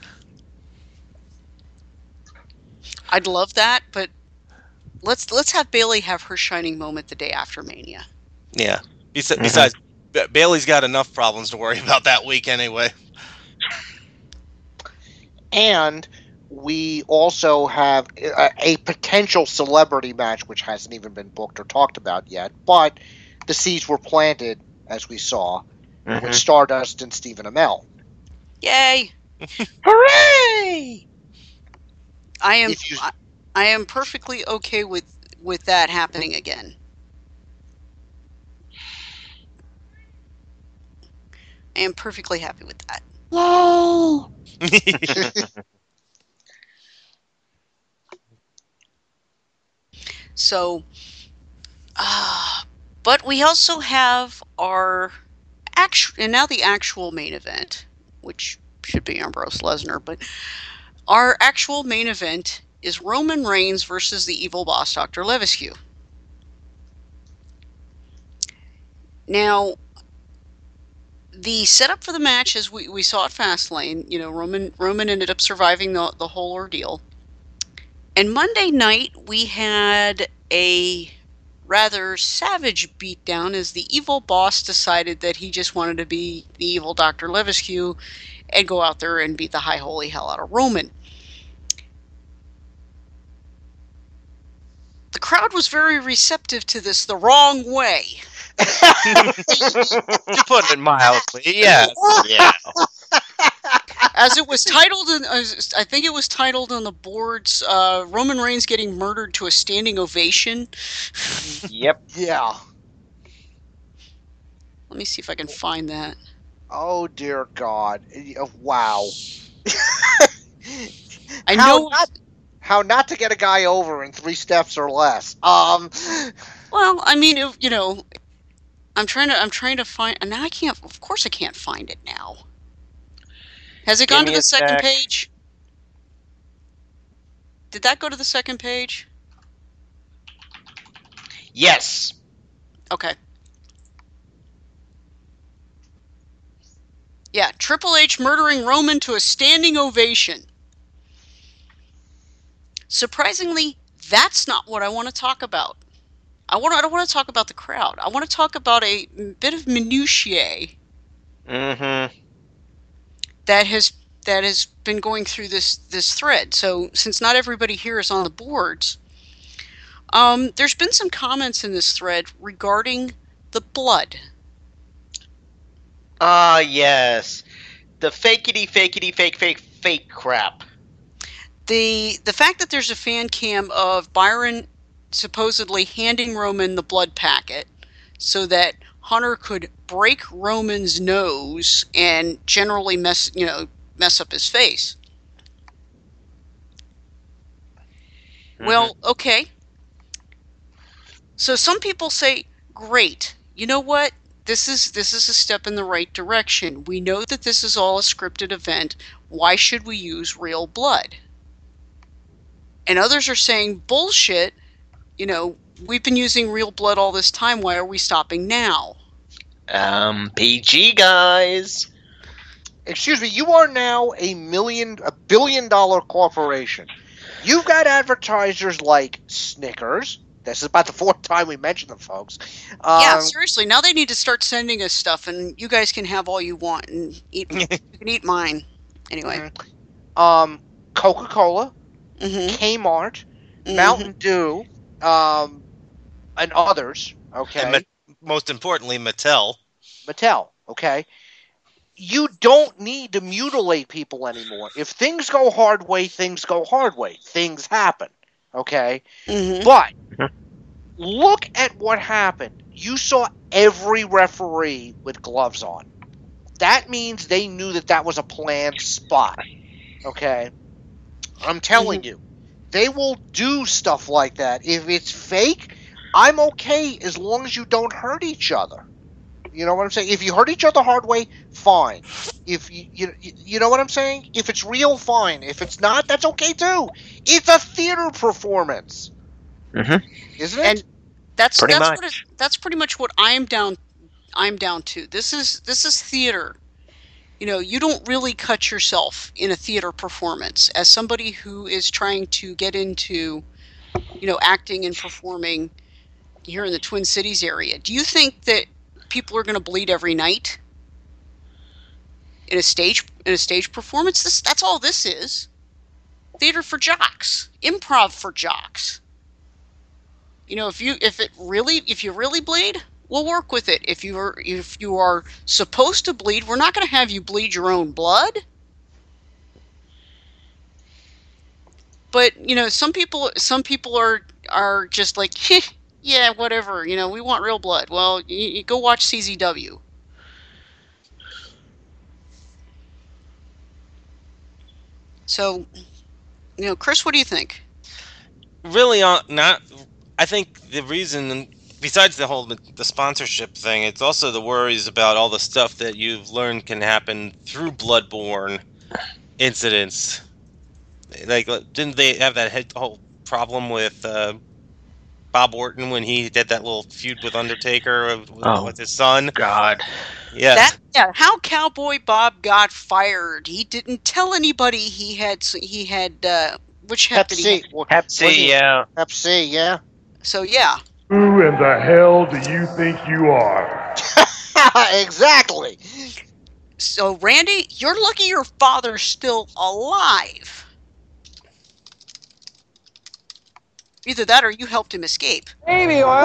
I'd love that, but let's let's have Bailey have her shining moment the day after Mania. Yeah. Bes- besides, Ba- Bailey's got enough problems to worry about that week anyway. And we also have a, a potential celebrity match, which hasn't even been booked or talked about yet, but the seeds were planted, as we saw, with Stardust and Stephen Amell. Yay! Hooray! I am If you- I, I am perfectly okay with with that happening again. I am perfectly happy with that. So, uh, but we also have our actual, and now the actual main event, which should be Ambrose Lesnar, but our actual main event is Roman Reigns versus the evil boss, Doctor Levesque. Now, the setup for the match is we, we saw at Fastlane. You know, Roman Roman ended up surviving the, the whole ordeal. And Monday night, we had a rather savage beatdown as the evil boss decided that he just wanted to be the evil Doctor Levesque and go out there and beat the high holy hell out of Roman. The crowd was very receptive to this the wrong way. To put it mildly, yes. Yeah. As it was titled, in, as I think it was titled on the boards, uh, Roman Reigns getting murdered to a standing ovation. Yep. Yeah. Let me see if I can find that. Oh, dear God. Uh, Wow. I How know. not, how not to get a guy over in three steps or less. Um. Well, I mean, if, you know, I'm trying to. I'm trying to find. And now I can't. Of course, I can't find it now. Has it Give gone to me the a second sec. page? Did that go to the second page? Yes. Okay. Yeah, Triple H murdering Roman to a standing ovation. Surprisingly, that's not what I want to talk about. I want. I don't want to talk about the crowd. I want to talk about a bit of minutiae Mm-hmm. that has that has been going through this this thread. So, since not everybody here is on the boards, um, there's been some comments in this thread regarding the blood Ah, yes. The fakety, fakety, fake, fake, fake crap. The the fact that there's a fan cam of Byron supposedly handing Roman the blood packet so that Hunter could break Roman's nose and generally mess, you know, mess up his face. Mm-hmm. Well, okay. So some people say, great, you know what? This is this is a step in the right direction. We know that this is all a scripted event. Why should we use real blood? And others are saying, bullshit, you know, we've been using real blood all this time. Why are we stopping now? Um, P G, guys. Excuse me, you are now a million, a billion dollar corporation. You've got advertisers like Snickers. This is about the fourth time we mentioned them, folks. Um, yeah, seriously. Now they need to start sending us stuff, and you guys can have all you want and eat. You can eat mine. Anyway. Um, Coca-Cola, mm-hmm. Kmart, mm-hmm. Mountain Dew, um, and others. Okay. And ma- most importantly, Mattel. Mattel. Okay. You don't need to mutilate people anymore. If things go hard way, things go hard way. Things happen. Okay? Mm-hmm. But look at what happened. You saw every referee with gloves on. That means they knew that that was a planned spot. Okay? I'm telling mm-hmm. you. They will do stuff like that. If it's fake, I'm okay as long as you don't hurt each other. You know what I'm saying? If you hurt each other hard way, fine. If you, you you know what I'm saying? If it's real, fine. If it's not, that's okay too. It's a theater performance, mm-hmm. isn't it? And that's pretty that's much. what it, that's pretty much what I'm down. I'm down to. This is this is theater. You know, you don't really cut yourself in a theater performance. As somebody who is trying to get into, you know, acting and performing here in the Twin Cities area, do you think that people are going to bleed every night in a stage in a stage performance? This that's all this is. Theater for jocks, improv for jocks. You know, if you if it really if you really bleed, we'll work with it. If you are if you are supposed to bleed, we're not going to have you bleed your own blood. But you know, some people some people are are just like, yeah, whatever. You know, we want real blood. Well, you, you go watch C Z W. So, you know, Chris, what do you think? Really, uh, not. I think the reason, besides the whole the sponsorship thing, it's also the worries about all the stuff that you've learned can happen through bloodborne incidents. Like, didn't they have that whole problem with uh, Bob Orton when he did that little feud with Undertaker with, oh, with his son? God. Yeah. That, yeah. How Cowboy Bob got fired? He didn't tell anybody he had he had uh, which hep did he Hep C. have? Pepsi, yeah. Hep C, yeah. So yeah. Who in the hell do you think you are? Exactly. So Randy, you're lucky your father's still alive. Either that or you helped him escape. Baby oil.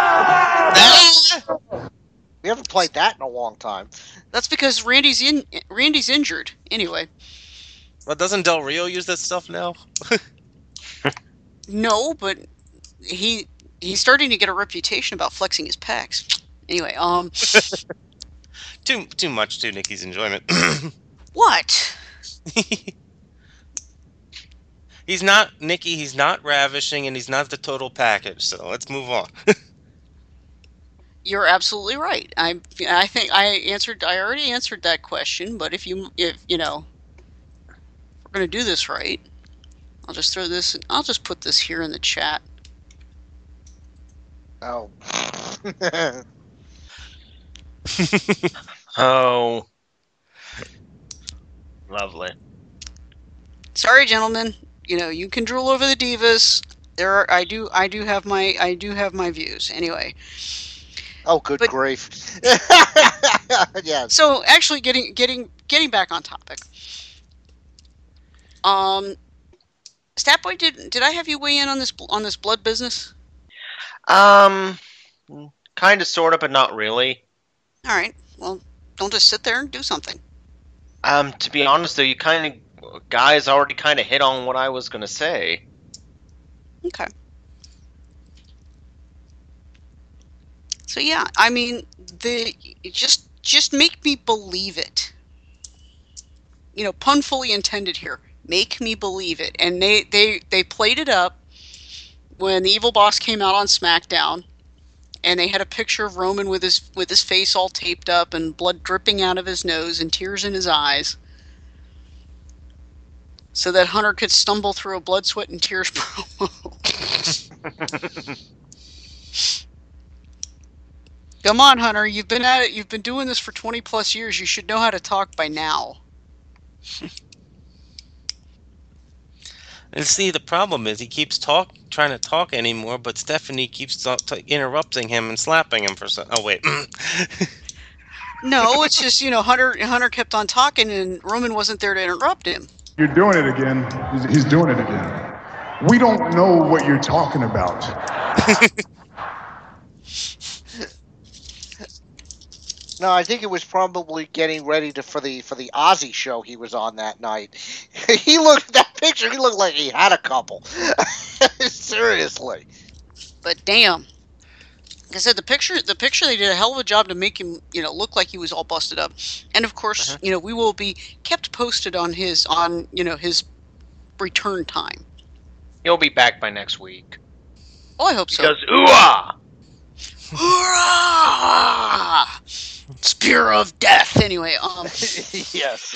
We haven't played that in a long time. That's because Randy's in Randy's injured. Anyway. Well, doesn't Del Rio use that stuff now? No, but he he's starting to get a reputation about flexing his pecs. Anyway, um too too much to Nikki's enjoyment. What? He's not Nikki, he's not ravishing, and he's not the total package, so let's move on. You're absolutely right. I I think I answered I already answered that question, but if you if you know if we're going to do this right, I'll just throw this I'll just put this here in the chat. Oh. Oh. Lovely. Sorry, gentlemen. You know, you can drool over the divas. There are I do I do have my I do have my views. Anyway. Oh, good But- grief. Yeah. So actually getting getting getting back on topic. Um Statboy, did did I have you weigh in on this on this blood business? Um, kind of, sort of, but not really. All right. Well, Don't just sit there and do something. Um, to be honest, though, you kind of guys already kind of hit on what I was going to say. Okay. So yeah, I mean, the just just make me believe it. You know, pun fully intended here. Make me believe it. And they they they played it up when the Evil Boss came out on SmackDown, and they had a picture of Roman with his with his face all taped up and blood dripping out of his nose and tears in his eyes, so that Hunter could stumble through a blood, sweat, and tears promo. Come on, Hunter. You've been at it. You've been doing this for twenty plus years. You should know how to talk by now. And see, the problem is he keeps talk trying to talk anymore, but Stephanie keeps t- t- interrupting him and slapping him for some. Oh wait. No, it's just, you know, Hunter Hunter kept on talking, and Roman wasn't there to interrupt him. You're doing it again. He's, he's doing it again. We don't know what you're talking about. No, I think it was probably getting ready to for the for the Ozzy show he was on that night. He looked at that picture. He looked like he had a couple. Seriously. But damn, like I said, the picture the picture they did a hell of a job to make him, you know, look like he was all busted up. And of course, uh-huh. you know, we will be kept posted on his on you know his return time. He'll be back by next week. Oh, I hope so. Because ooh-ah! Hurrah! Spear of death. Anyway, um. Yes.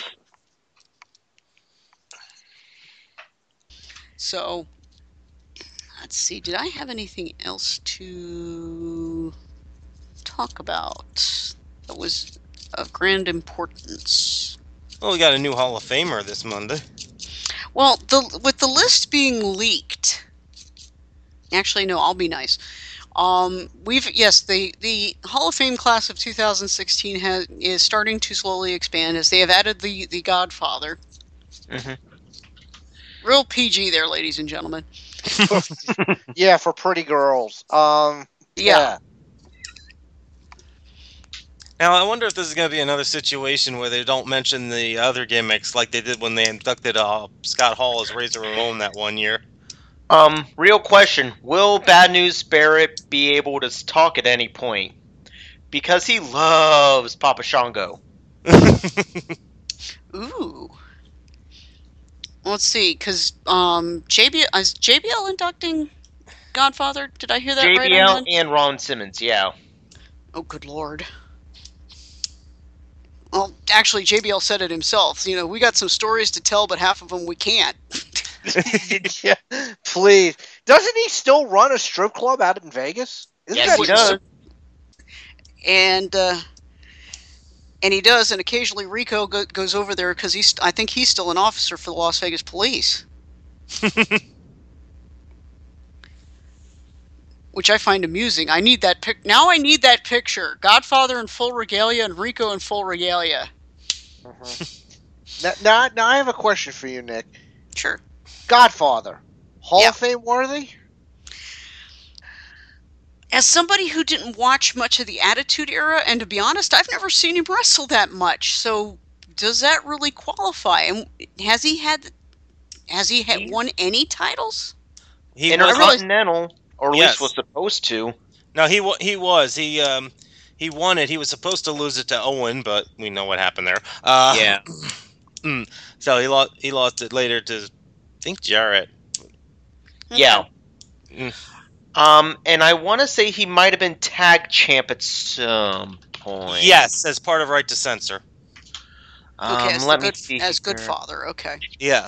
So, let's see. Did I have anything else to talk about that was of grand importance? Well, we got a new Hall of Famer this Monday. Well, the with the list being leaked. Actually, no. I'll be nice. Um, we've yes, the the Hall of Fame class of two thousand sixteen has is starting to slowly expand as they have added the the Godfather. Mm-hmm. Real P G there, ladies and gentlemen. Yeah, for pretty girls. Um, yeah. yeah. Now, I wonder if this is going to be another situation where they don't mention the other gimmicks like they did when they inducted uh, Scott Hall as Razor Ramon that one year. Um, real question. Will Bad News Barrett be able to talk at any point? Because he loves Papa Shango. Ooh. Let's see, because um, J B L, is J B L inducting Godfather? Did I hear that right? J B L and Ron Simmons, yeah. Oh, good lord. Well, actually, J B L said it himself. You know, we got some stories to tell, but half of them we can't. Yeah, please. Doesn't he still run a strip club out in Vegas? Isn't yes, that he does. And uh, and he does, and occasionally Rico go, goes over there because he's. I think he's still an officer for the Las Vegas Police, which I find amusing. I need that pic. Now I need that picture: Godfather in full regalia and Rico in full regalia. Uh-huh. now, now, now, I have a question for you, Nick. Sure. Godfather, Hall yeah. of Fame worthy? As somebody who didn't watch much of the Attitude Era, and to be honest, I've never seen him wrestle that much. So, does that really qualify? And has he had, has he had won any titles? He Intercontinental, or at yes. least was supposed to. No, he he was he um he won it. He was supposed to lose it to Owen, but we know what happened there. Uh, yeah. So he lost he lost it later to, I think, Jarrett. Yeah. Mm. Um, and I want to say he might have been tag champ at some point. Yes, as part of Right to Censor. Um, okay, as let good, me see as here. good father. Okay. Yeah.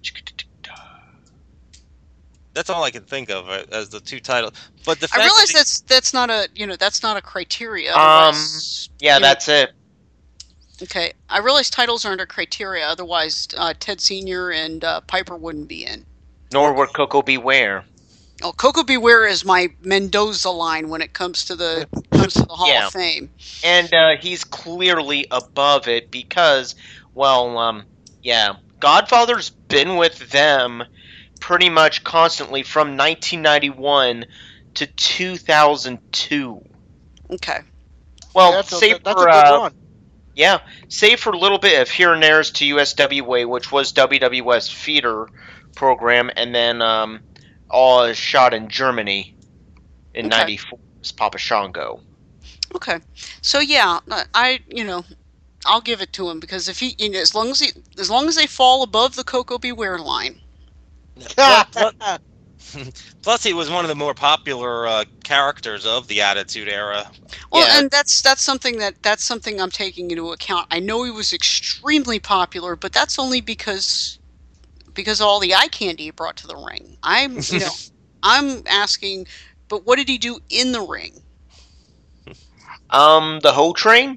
That's all I can think of as the two titles. But the fact I realize that he, that's that's not a you know that's not a criteria. Um. Yeah, that's know, it. Okay, I realize titles aren't a criteria. Otherwise, uh, Ted Senior and uh, Piper wouldn't be in. Nor would Coco Beware. Oh, Coco Beware is my Mendoza line when it comes to the comes to the Hall Yeah. of Fame. And uh, he's clearly above it because, well, um, yeah, Godfather's been with them pretty much constantly from nineteen ninety-one to two thousand two. Okay. Well, That's a- save that's for a good uh, run. Yeah, save for a little bit of here and there's to U S W A, which was W W F's feeder program, and then um, all shot in Germany in Okay. ninety-four as Papa Shango. Okay, so yeah, I you know, I'll give it to him because if he, you know, as long as he, as long as they fall above the Coco Beware line. Plus, plus, plus, he was one of the more popular uh, characters of the Attitude Era. Well, Yeah. and that's that's something that that's something I'm taking into account. I know he was extremely popular, but that's only because because of all the eye candy he brought to the ring. I'm you know, I'm asking, but what did he do in the ring? Um, the Ho Train?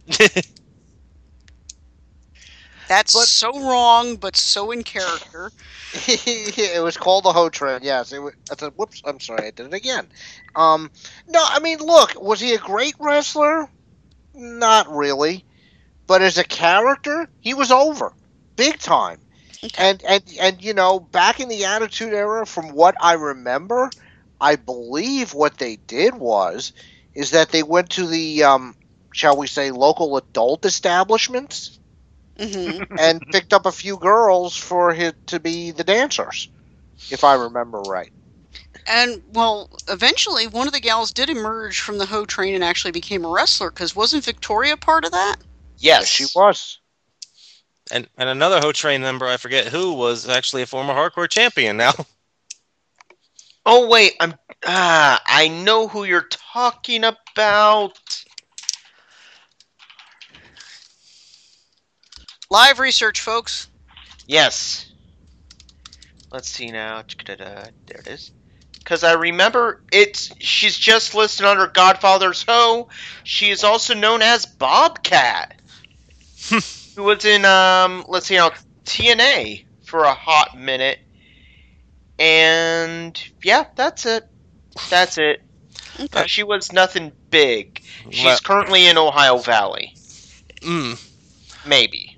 That's But- so wrong, but so in character. It was called the Ho Train. Yes. It was, I said, whoops. I'm sorry. I did it again. Um, no, I mean, look, was he a great wrestler? Not really. But as a character, he was over, big time. Okay. And and and you know, back in the Attitude Era, from what I remember, I believe what they did was is that they went to the um, shall we say, local adult establishments hmm and picked up a few girls for him to be the dancers, if I remember right. And well, eventually, one of the gals did emerge from the Ho Train and actually became a wrestler. Because wasn't Victoria part of that? Yes. She was. And and another Ho Train member, I forget who, was actually a former hardcore champion now. Oh, wait, I'm... Ah, I know who you're talking about. Live research, folks. Yes. Let's see now. There it is. Because I remember it's... She's just listed under Godfather's Ho. She is also known as Bobcat. Who was in, um, let's see now, T N A for a hot minute. And, yeah, that's it. That's it. Okay. She was nothing big. She's Well- currently in Ohio Valley. Mm. Maybe.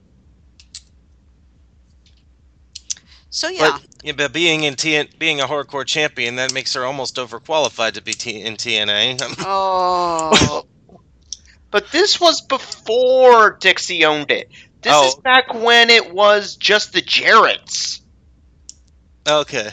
So yeah, But, yeah, but being in T N, being a hardcore champion, that makes her almost overqualified to be T, in T N A. oh, But this was before Dixie owned it. This Oh. is back when it was just the Jarretts. Okay.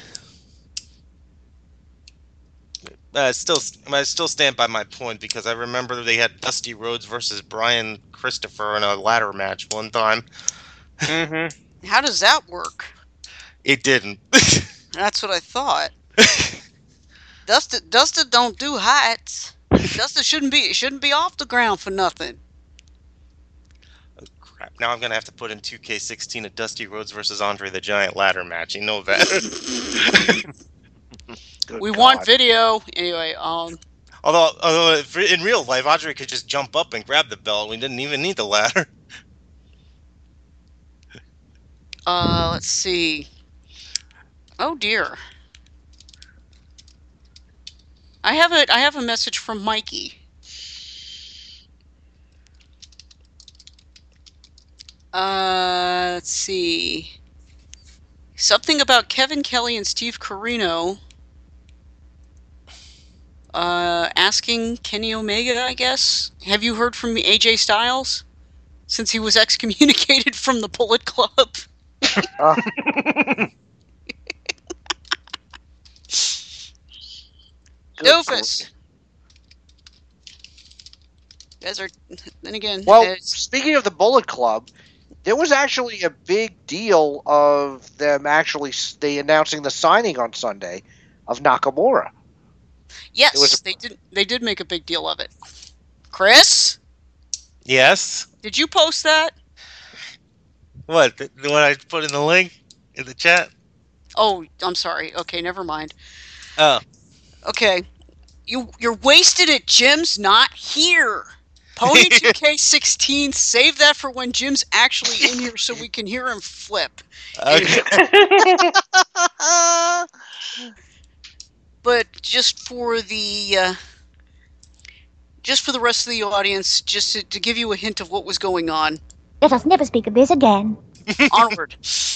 I still, I still stand by my point because I remember they had Dusty Rhodes versus Brian Christopher in a ladder match one time. Mm-hmm. how does that work? It didn't. That's what I thought. Dustin, Dustin don't do heights. Dustin shouldn't be shouldn't be off the ground for nothing. Crap! Now I'm gonna have to put in two K sixteen a Dusty Rhodes versus Andre the Giant ladder match. You know that. Good We God. want video anyway. Um, although, although if- in real life, Andre could just jump up and grab the belt. We didn't even need the ladder. uh, let's see. Oh dear. I have a I have a message from Mikey. Uh, let's see. Something about Kevin Kelly and Steve Corino. Uh, asking Kenny Omega, I guess. Have you heard from A J Styles since he was excommunicated from the Bullet Club? Uh, good Doofus. Guys are. Then again. Well, it's- speaking of the Bullet Club, there was actually a big deal of them actually they announcing the signing on Sunday of Nakamura. yes, it was a- they did. They did make a big deal of it. Chris, Yes. did you post that? What? The, the one I put in the link in the chat? Oh, I'm sorry. Okay, never mind. Oh. Okay, you you're wasted at Jim's not here. Pony two K sixteen, save that for when Jim's actually in here so we can hear him flip. Okay. But just for the uh, just for the rest of the audience, just to, to give you a hint of what was going on. Let us never speak of this again. Onward.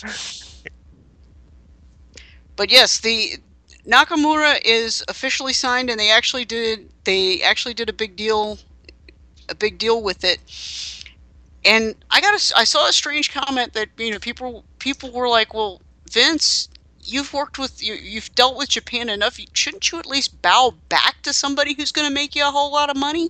But yes, the Nakamura is officially signed, and they actually did they actually did a big deal a big deal with it. And I got a, I saw a strange comment that you know people people were like, well, Vince, you've worked with you you've dealt with Japan enough. Shouldn't you at least bow back to somebody who's going to make you a whole lot of money?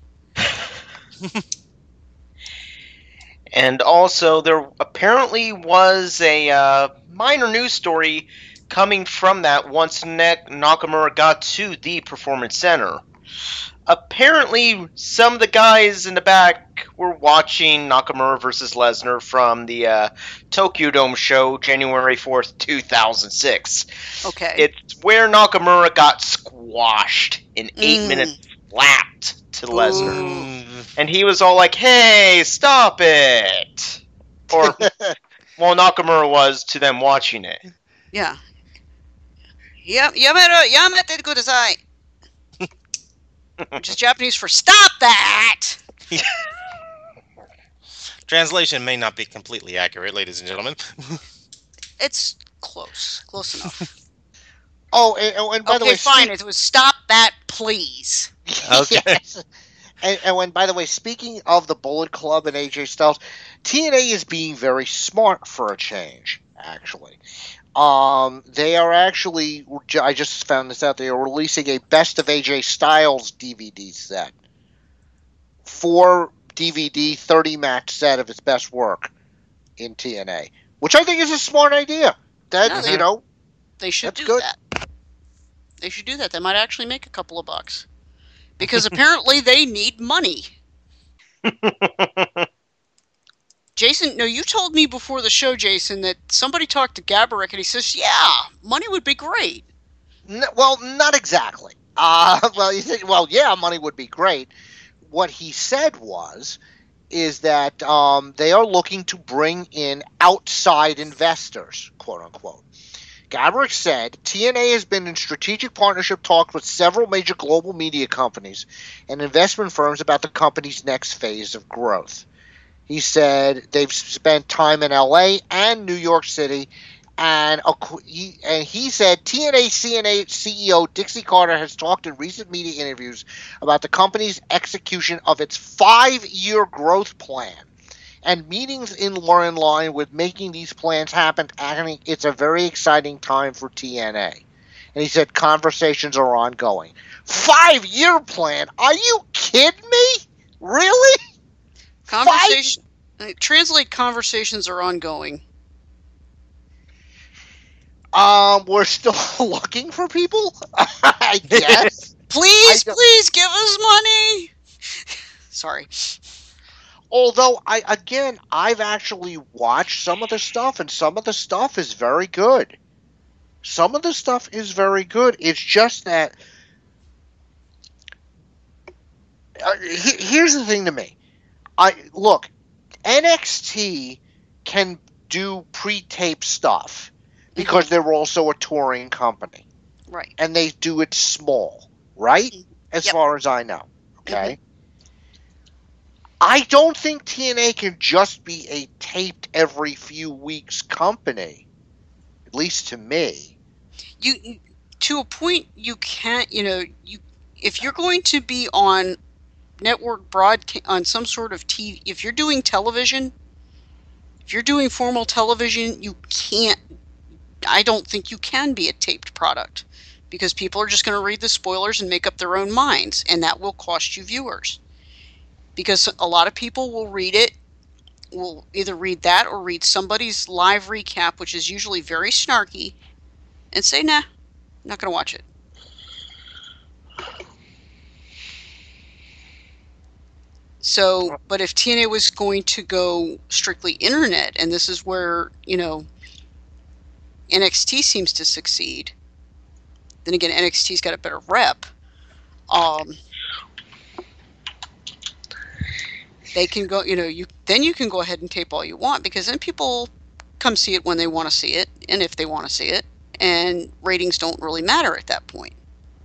And also, there apparently was a uh, minor news story coming from that once ne- Nakamura got to the Performance Center. Apparently, some of the guys in the back were watching Nakamura versus Lesnar from the uh, Tokyo Dome show, January fourth, two thousand six. Okay. It's where Nakamura got squashed in eight Mm. minutes flat to Lesnar. Mm. And he was all like, hey, stop it! Or, well, Nakamura was to them watching it. Yeah. Yeah, yamete, yamete kudasai. Which is Japanese for stop that! Translation may not be completely accurate, ladies and gentlemen. It's close. Close enough. Oh, and, oh, and by the Okay, way, fine. speak- It was stop that, please. Okay. Yes. And, and when, by the way, speaking of the Bullet Club and A J Styles, T N A is being very smart for a change, actually. Um, they are actually, I just found this out, they are releasing a Best of A J Styles D V D set. Four D V D, thirty match set of his best work in T N A. Which I think is a smart idea. That, No, you they- know, They should That's do good. that. They should do that. They might actually make a couple of bucks. Because apparently they need money. Jason, no, you told me before the show, Jason, that somebody talked to Gaborik and he says, yeah, money would be great. N- well, not exactly. Uh, well, you think, well, yeah, money would be great. What he said was, is that um, they are looking to bring in outside investors, quote unquote. Gaborik said, T N A has been in strategic partnership talks with several major global media companies and investment firms about the company's next phase of growth. He said they've spent time in L A and New York City, and, a, he, and he said T N A C N A C E O Dixie Carter has talked in recent media interviews about the company's execution of its five-year growth plan. And meetings in are in line with making these plans happen. And it's a very exciting time for T N A. And he said conversations are ongoing. Five-year plan? Are you kidding me? Really? Conversation. uh, Translate conversations are ongoing. Um, we're still looking for people, I guess. Please, I don't- please give us money. Sorry. Although, I again, I've actually watched some of the stuff, and some of the stuff is very good. Some of the stuff is very good. It's just that. Uh, he- here's the thing to me. I look, N X T can do pre-tape stuff because they're also a touring company, Right. and they do it small, right? As Yep. far as I know. Okay. I don't think T N A can just be a taped every few weeks company. At least to me. You, to a point, you can't. You know, you if you're going to be on network broadcast on some sort of T V, if you're doing television, if you're doing formal television, you can't. I don't think you can be a taped product because people are just going to read the spoilers and make up their own minds, and that will cost you viewers. Because a lot of people will read it, will either read that or read somebody's live recap, which is usually very snarky, and say, nah, I'm not going to watch it. So, but if T N A was going to go strictly internet, and this is where, you know, N X T seems to succeed, then again, N X T's got a better rep. Um, they can go, you know, you then you can go ahead and tape all you want because then people come see it when they want to see it and if they want to see it, and ratings don't really matter at that point.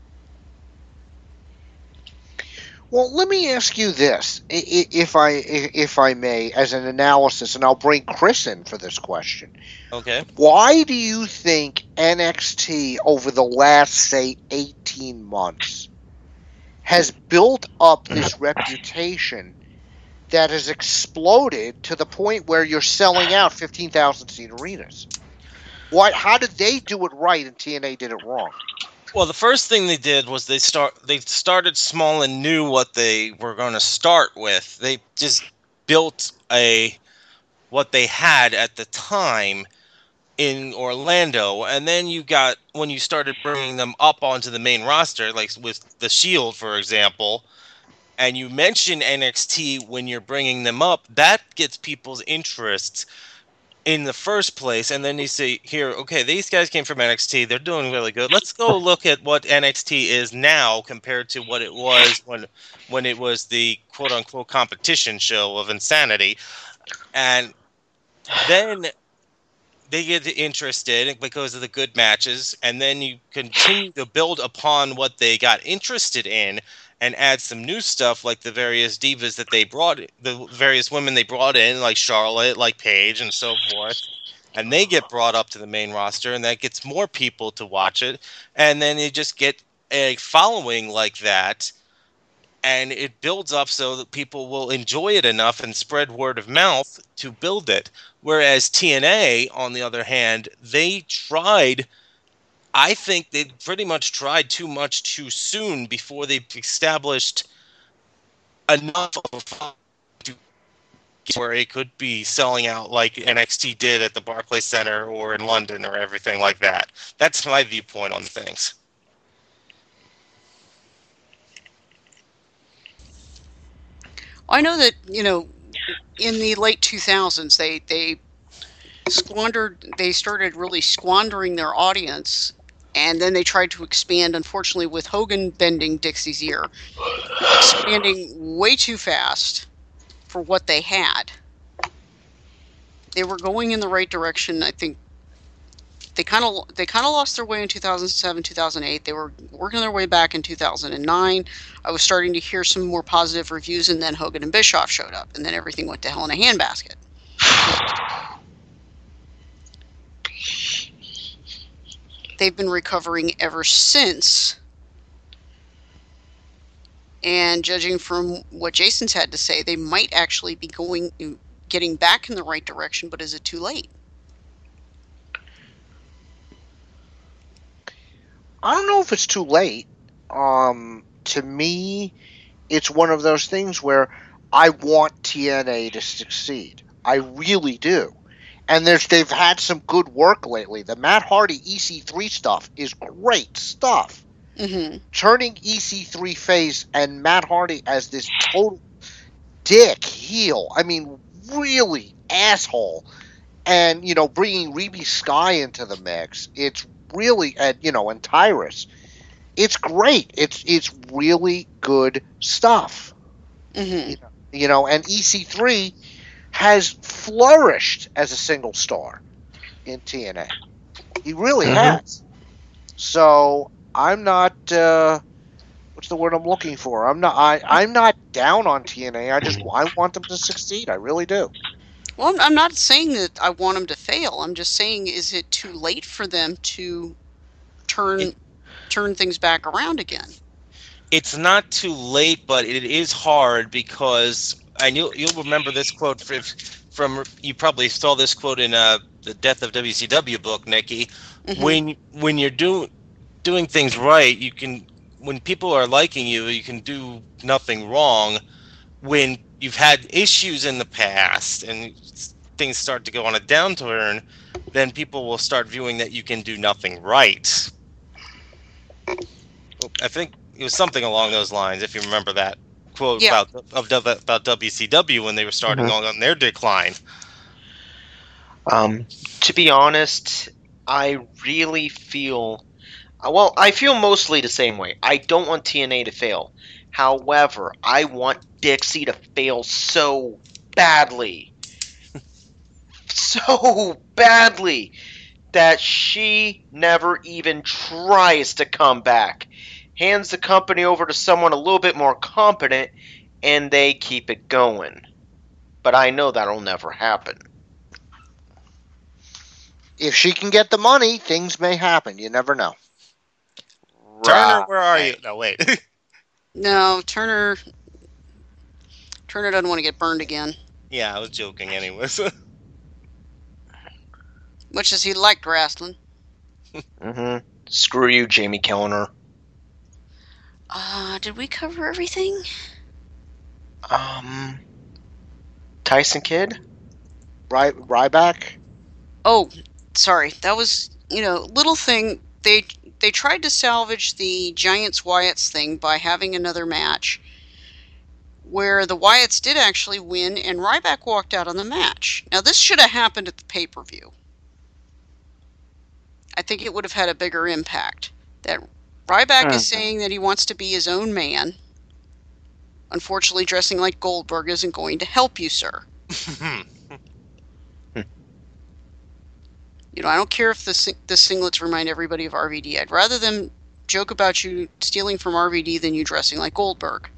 Well, let me ask you this, i- i- if I if I may, as an analysis, and I'll bring Chris in for this question. Okay. Why do you think N X T over the last, say, eighteen months has built up this reputation that has exploded to the point where you're selling out fifteen thousand seat arenas. What? How did they do it right and T N A did it wrong? Well, the first thing they did was they start they started small and knew what they were going to start with. They just built a what they had at the time in Orlando, and then you got when you started bringing them up onto the main roster, like with the Shield, for example, and you mention N X T when you're bringing them up, that gets people's interests in the first place, and then you say, here, okay, these guys came from N X T, they're doing really good. Let's go look at what N X T is now compared to what it was when when it was the quote-unquote competition show of Insanity. And then they get interested because of the good matches, and then you continue to build upon what they got interested in and add some new stuff like the various divas that they brought, the various women they brought in, like Charlotte, like Paige, and so forth. And they get brought up to the main roster, and that gets more people to watch it. And then you just get a following like that, and it builds up so that people will enjoy it enough and spread word of mouth to build it. Whereas T N A, on the other hand, they tried... I think they pretty much tried too much too soon before they established enough of to where it could be selling out like N X T did at the Barclays Center or in London or everything like that. That's my viewpoint on things. I know that, you know, in the late two thousands, they, they squandered, they started really squandering their audience. And then they tried to expand, unfortunately, with Hogan bending Dixie's ear, expanding way too fast for what they had. They were going in the right direction. I think they kind of they kind of lost their way in two thousand seven, two thousand eight. They were working their way back in two thousand nine. I was starting to hear some more positive reviews, and then Hogan and Bischoff showed up, and then everything went to hell in a handbasket. They've been recovering ever since. And judging from what Jason's had to say, they might actually be going, getting back in the right direction, but is it too late? I don't know if it's too late. Um, to me, it's one of those things where I want T N A to succeed. I really do. And there's they've had some good work lately. The Matt Hardy E C three stuff is great stuff. Mm-hmm. Turning E C three face and Matt Hardy as this total dick heel. I mean, really asshole. And, you know, bringing Reby Sky into the mix. It's really, and you know, and Tyrus. It's great. It's it's really good stuff. Mm-hmm. You know, you know, and E C three has flourished as a single star in T N A. He really mm-hmm. has. So I'm not. Uh, what's the word I'm looking for? I'm not. I, I'm not down on T N A. I just I want them to succeed. I really do. Well, I'm not saying that I want them to fail. I'm just saying, is it too late for them to turn it, turn things back around again? It's not too late, but it is hard because. And you'll, you'll remember this quote from, from, you probably saw this quote in uh, the Death of W C W book, Nikki. Mm-hmm. When when you're do, doing things right, you can, when people are liking you, you can do nothing wrong. When you've had issues in the past and things start to go on a downturn, then people will start viewing that you can do nothing right. I think it was something along those lines, if you remember that. Quote yeah. about of about W C W when they were starting mm-hmm. on their decline. Um, to be honest, I really feel well. I feel mostly the same way. I don't want T N A to fail. However, I want Dixie to fail so badly, so badly that she never even tries to come back. Hands the company over to someone a little bit more competent, and they keep it going. But I know that'll never happen. If she can get the money, things may happen. You never know. Turner, where are you? No, wait. No, Turner... Turner doesn't want to get burned again. Yeah, I was joking anyways. Much as he liked wrestling. Mm-hmm. Screw you, Jamie Kellner. Uh, did we cover everything? Um, Tyson Kidd? Ry- Ryback? Oh, sorry. That was, you know, little thing. They they tried to salvage the Giants Wyatts thing by having another match where the Wyatts did actually win and Ryback walked out on the match. Now, this should have happened at the pay-per-view. I think it would have had a bigger impact. That Ryback Hmm. is saying that he wants to be his own man. Unfortunately, dressing like Goldberg isn't going to help you, sir. You know, I don't care if the sing- the singlets remind everybody of R V D. I'd rather them joke about you stealing from R V D than you dressing like Goldberg.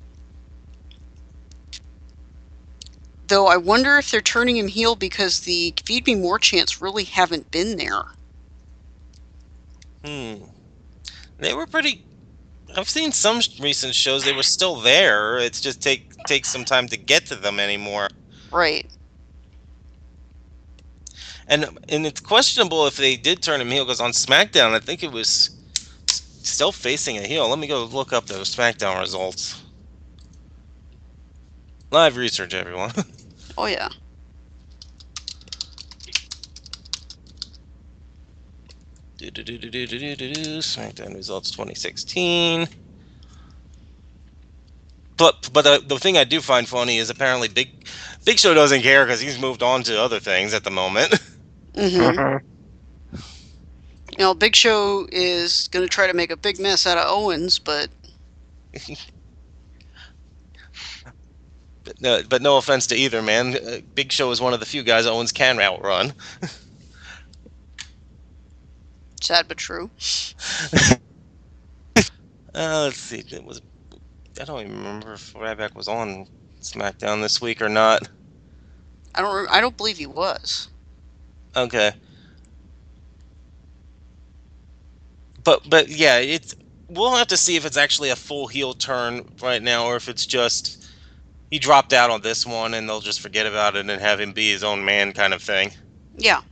Though I wonder if they're turning him heel because the Feed Me More chants really haven't been there. Hmm. They were pretty. I've seen some sh- recent shows. They were still there. It's just take takes some time to get to them anymore. Right. And and it's questionable if they did turn him heel because on SmackDown, I think it was s- still facing a heel. Let me go look up those SmackDown results. Live research, everyone. Oh, yeah. Do-do-do-do-do-do-do-do. SmackDown results twenty sixteen. But but the, the thing I do find funny is apparently Big Big Show doesn't care because he's moved on to other things at the moment. Mm-hmm. You know, Big Show is going to try to make a big mess out of Owens, but but, no, but no offense to either man. Uh, Big Show is one of the few guys Owens can outrun. sad but true. Uh, let's see. It was. I don't even remember if Ryback was on SmackDown this week or not. I don't. I don't believe he was. Okay. But but yeah, it's we'll have to see if it's actually a full heel turn right now, or if it's just he dropped out on this one and they'll just forget about it and have him be his own man kind of thing. Yeah.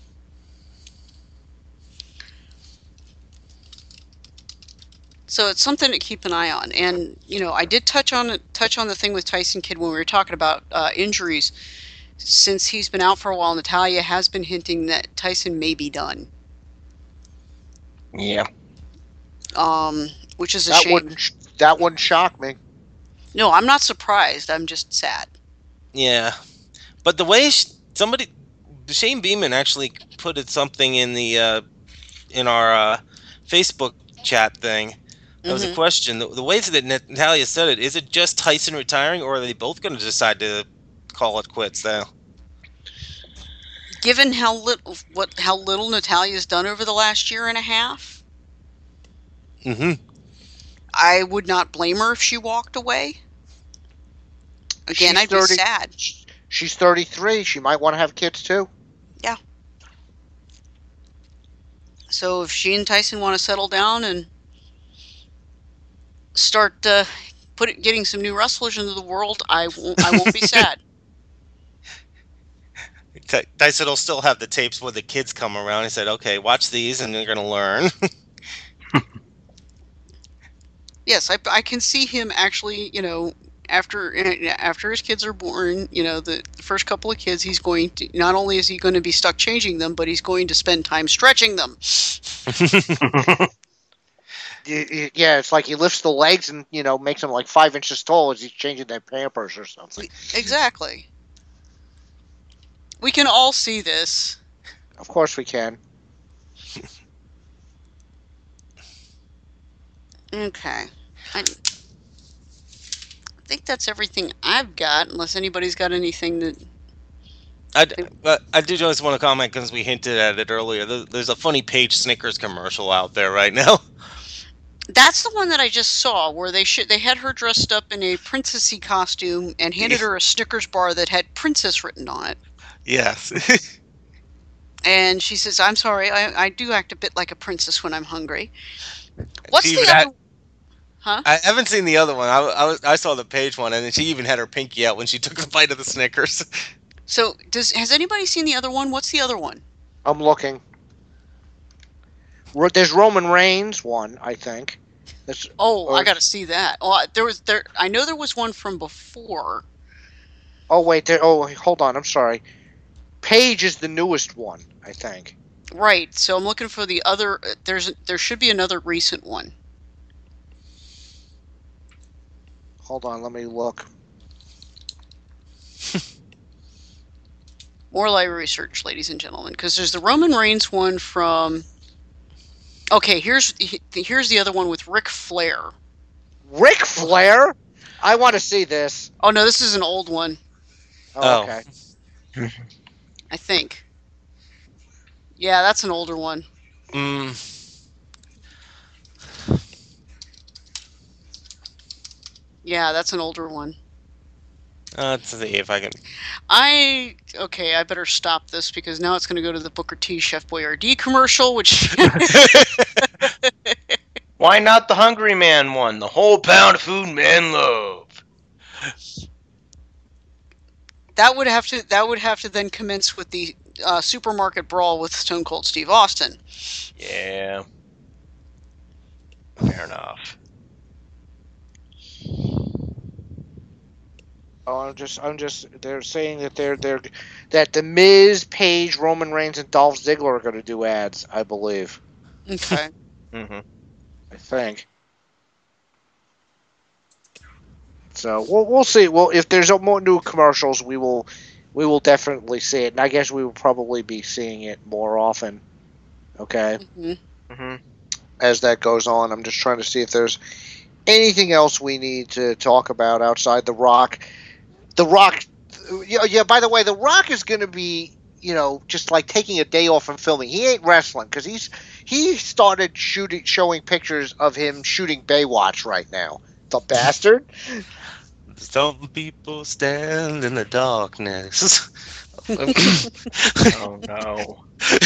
So it's something to keep an eye on. And you know, I did touch on touch on the thing with Tyson Kidd when we were talking about uh, injuries. Since he's been out for a while, Natalya has been hinting that Tyson may be done. Yeah. Um, which is a That shame. wouldn't sh- that wouldn't shock me. No, I'm not surprised. I'm just sad. Yeah, but the way sh- somebody Shane Beeman actually put it something in the uh, in our uh, Facebook chat thing. That was Mhm. a question. The, the way that Natalya said it, is it just Tyson retiring, or are they both going to decide to call it quits now? Given how little what how little Natalya's done over the last year and a half, Mm-hmm. I would not blame her if she walked away. Again, She's I'd be thirty sad. She's thirty-three. She might want to have kids too. So if she and Tyson want to settle down and start uh, put it, getting some new wrestlers into the world, I won't. I won't be sad. Ty- Tyson will still have the tapes when the kids come around. He said, "Okay, watch these, and you're going to learn." Yes, I, I can see him actually. You know, after after his kids are born, you know, the, the first couple of kids, he's going to not only is he going to be stuck changing them, but he's going to spend time stretching them. Y- y- Yeah, it's like he lifts the legs and you know makes them like five inches tall as he's changing their Pampers or something. Exactly. We can all see this. Of course we can. Okay. I, I think that's everything I've got, unless anybody's got anything that... I, d- but I do just want to comment because we hinted at it earlier. There- There's a funny Page Snickers commercial out there right now. That's the one that I just saw, where they sh- they had her dressed up in a princessy costume and handed her a Snickers bar that had princess written on it. Yes. And she says, I'm sorry, I, I do act a bit like a princess when I'm hungry. What's She the even other... had- Huh? I haven't seen the other one. I, I, was, I saw the Paige one, and then she even had her pinky out when she took the bite of the Snickers. So, does has anybody seen the other one? What's the other one? I'm looking. There's Roman Reigns one, I think. That's, oh, or, I got to see that. Oh, there was there. I know there was one from before. Oh wait, there. Oh, hold on. I'm sorry. Paige is the newest one, I think. Right. So I'm looking for the other. There's there should be another recent one. Hold on, let me look. More live research, ladies and gentlemen, because there's the Roman Reigns one from. Okay, here's here's the other one with Ric Flair. Ric Flair? I want to see this. Oh no, this is an old one. Oh, okay. I think. Yeah, that's an older one. Mm. Yeah, that's an older one. Uh, let's see if I can. I okay. I better stop this because now it's going to go to the Booker T Chef Boyardee commercial, which. Why not the Hungry Man one? The whole pound of food men love. That would have to. That would have to then commence with the uh, supermarket brawl with Stone Cold Steve Austin. Yeah. Fair enough. Oh, I'm just, I'm just. They're saying that they're, they're, that the Miz, Paige, Roman Reigns, and Dolph Ziggler are going to do ads. I believe. Okay. Mm-hmm. I think. So we'll we'll see. Well, if there's more new commercials, we will, we will definitely see it, and I guess we will probably be seeing it more often. Okay. Mm-hmm. Mm-hmm. As that goes on, I'm just trying to see if there's anything else we need to talk about outside The Rock. The Rock, yeah. yeah by the way, The Rock is going to be, you know, just like taking a day off from filming. He ain't wrestling because he's he started shooting, showing pictures of him shooting Baywatch right now. The bastard. Some people stand in the darkness. Oh no.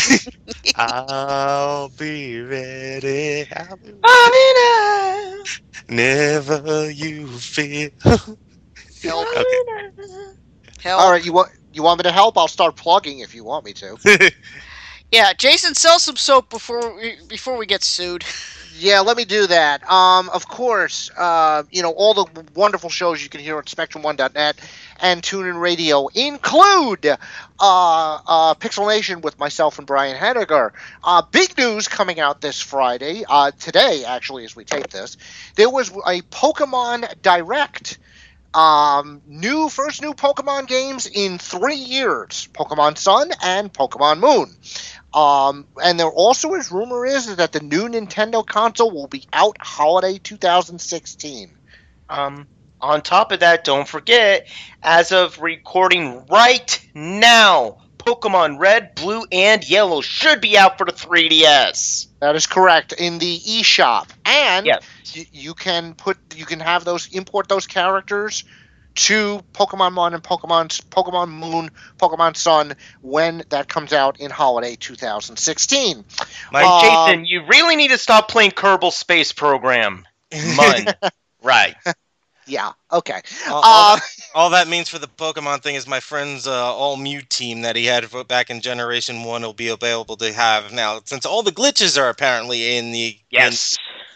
I'll be ready. I'll be ready. I mean, Never you fear. Help. Okay. Help. All right, you want you want me to help? I'll start plugging if you want me to. Yeah, Jason, sell some soap before we, before we get sued. Yeah, let me do that. Um, of course, uh, you know, all the wonderful shows you can hear on Spectrum One dot net and TuneIn Radio include uh, uh, Pixel Nation with myself and Brian Henniger. Uh, big news coming out this Friday, uh, today actually as we tape this, there was a Pokemon Direct. Um, new first new Pokemon games in three years, Pokemon Sun and Pokemon Moon. Um, and there also is rumor is that the new Nintendo console will be out holiday two thousand sixteen. Um, on top of that, don't forget, as of recording right now, Pokemon Red, Blue, and Yellow should be out for the three D S. That is correct in the eShop, and Yes. y- you can put you can have those import those characters to Pokemon One and Pokemon Pokemon Moon, Pokemon Sun when that comes out in holiday two thousand sixteen. Mike, Uh, Jason, you really need to stop playing Kerbal Space Program. Mun. Right. Yeah. Okay. all, all, Uh, that, all that means for the Pokemon thing is my friend's uh, all Mew team that he had for- back in Generation One will be available to have now, since all the glitches are apparently in the Yes.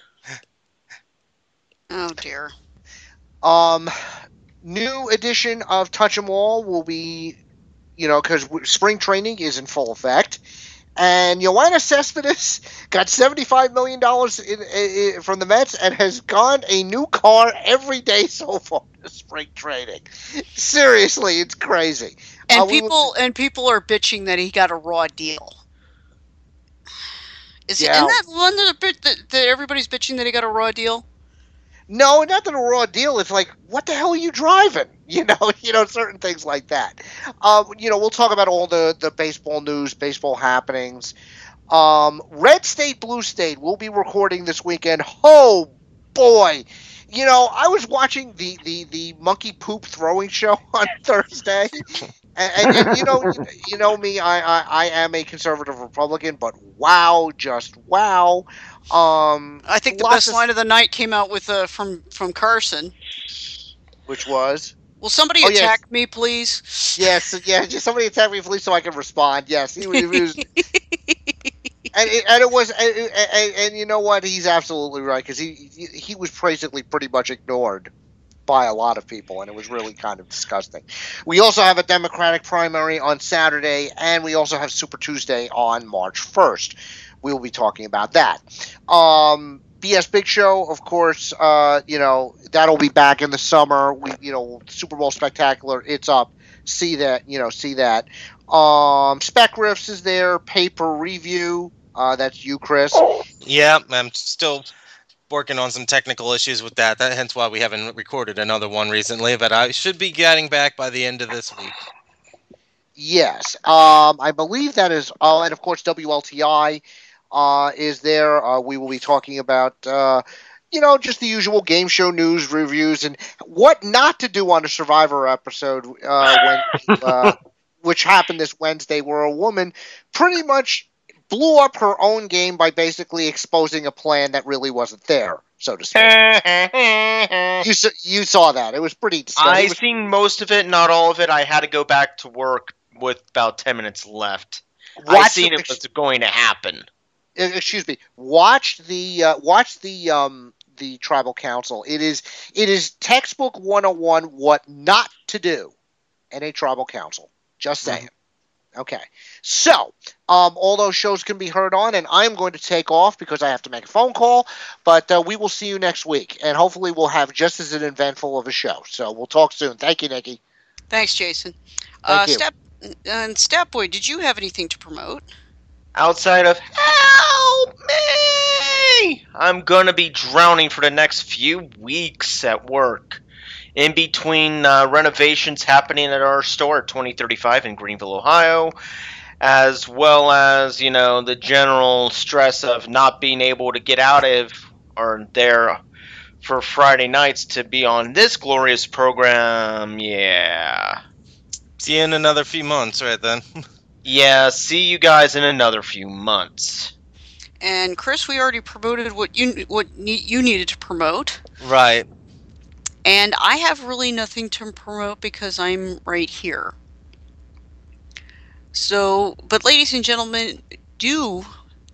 Oh dear. Um, new edition of Touch 'Em All will be, you know, because spring training is in full effect. And Yoenis Cespedes got seventy-five million dollars in, in, from the Mets and has gotten a new car every day so far in spring training. Seriously, it's crazy. And Uh, we people will- and people are bitching that he got a raw deal. Is it, Yeah. isn't that one of the bit that, that everybody's bitching that he got a raw deal? No, not that a raw deal. It's like, what the hell are you driving? You know, you know, certain things like that. Um, you know, we'll talk about all the, the baseball news, baseball happenings. Um, Red State, Blue State, we'll be recording this weekend. Oh, boy. You know, I was watching the, the, the monkey poop throwing show on Thursday, And, and, and you know, you, you know me, I, I, I am a conservative Republican, but wow, just wow. Um, I think the lots best of- line of the night came out with uh, from from Carson. Which was? Will somebody Oh, yes. attack me, please? Yes, yeah, just somebody attack me, please, so I can respond. Yes, he was. He was and, it, and it was, and, and, and you know what? He's absolutely right, because he, he he was basically pretty much ignored by a lot of people, and it was really kind of disgusting. We also have a Democratic primary on Saturday, and we also have Super Tuesday on March first. We will be talking about that. Um, B S Big Show, of course, uh, you know, that'll be back in the summer. We, you know, Super Bowl Spectacular, it's up. See that, you know, see that. Um, Spec Riffs is there. Paper Review, uh, that's you, Chris. Yeah, I'm still working on some technical issues with that. That hence why we haven't recorded another one recently, but I should be getting back by the end of this week. Yes, um, I believe that is. Oh, and of course, W L T I uh, is there. Uh, we will be talking about, uh, you know, just the usual game show news, reviews, and what not to do on a Survivor episode, uh, when, uh, which happened this Wednesday, where a woman pretty much blew up her own game by basically exposing a plan that really wasn't there, so to speak. you, saw, you saw that. It was pretty disgusting. I've was, seen most of it, not all of it. I had to go back to work with about ten minutes left. I seen it was going to happen. Excuse me. Watch the uh, watch the um, the tribal council. It is it is textbook one oh one what not to do in a tribal council. Just saying. Mm-hmm. Okay, so um, all those shows can be heard on, and I'm going to take off because I have to make a phone call, but uh, we will see you next week, and hopefully we'll have just as an eventful of a show. So we'll talk soon. Thank you, Nikki. Thanks, Jason. Thank uh, you. Step, and Statboy, did you have anything to promote? Outside of help me, I'm going to be drowning for the next few weeks at work. In between uh, renovations happening at our store at twenty thirty-five in Greenville, Ohio, as well as, you know, the general stress of not being able to get out of or there for Friday nights to be on this glorious program. Yeah. See you in another few months, right then. Yeah, see you guys in another few months. And Chris, we already promoted what you what ne- you needed to promote. Right. And I have really nothing to promote because I'm right here. So, but ladies and gentlemen, do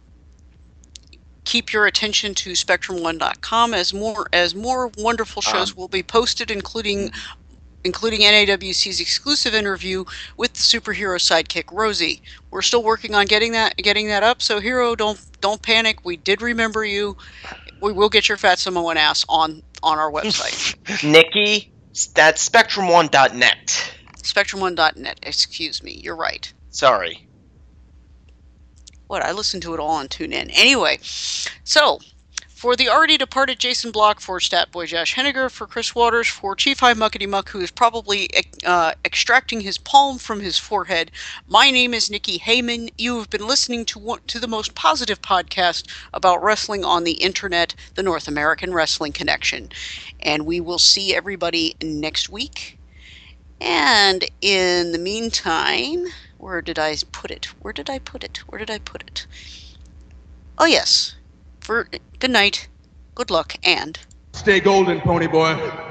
keep your attention to Spectrum One dot com as more as more wonderful shows um, will be posted, including including N A W C's exclusive interview with the superhero sidekick Rosie. We're still working on getting that getting that up. So, Hero, don't don't panic. We did remember you. We will get your fat Samoan ass on. on our website. Nikki, that's Spectrum One dot net. Spectrum One dot net, excuse me. You're right. Sorry. What? I listened to it all on TuneIn. Anyway, so, for the already departed Jason Block, for Statboy Josh Henniger, for Chris Waters, for Chief High Muckety Muck, who is probably uh, extracting his palm from his forehead, my name is Nikki Heyman. You have been listening to one, to the most positive podcast about wrestling on the internet, the North American Wrestling Connection. And we will see everybody next week. And in the meantime, where did I put it? Where did I put it? Where did I put it? Oh, yes. For good night, good luck, and stay golden, pony boy.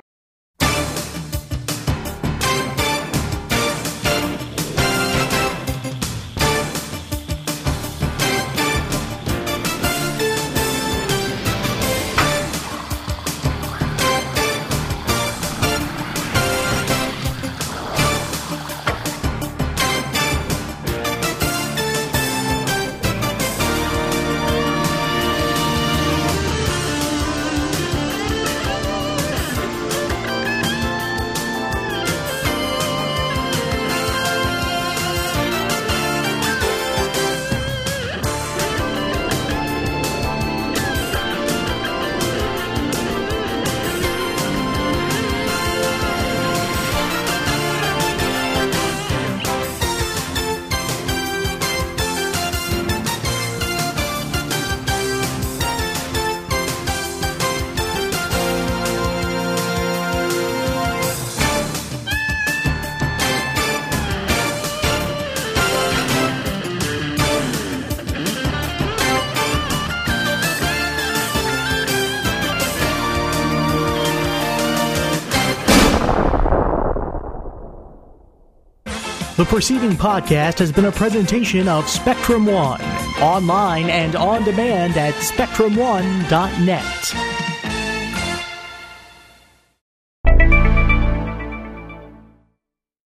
The preceding podcast has been a presentation of Spectrum One, online and on demand at spectrum one dot net.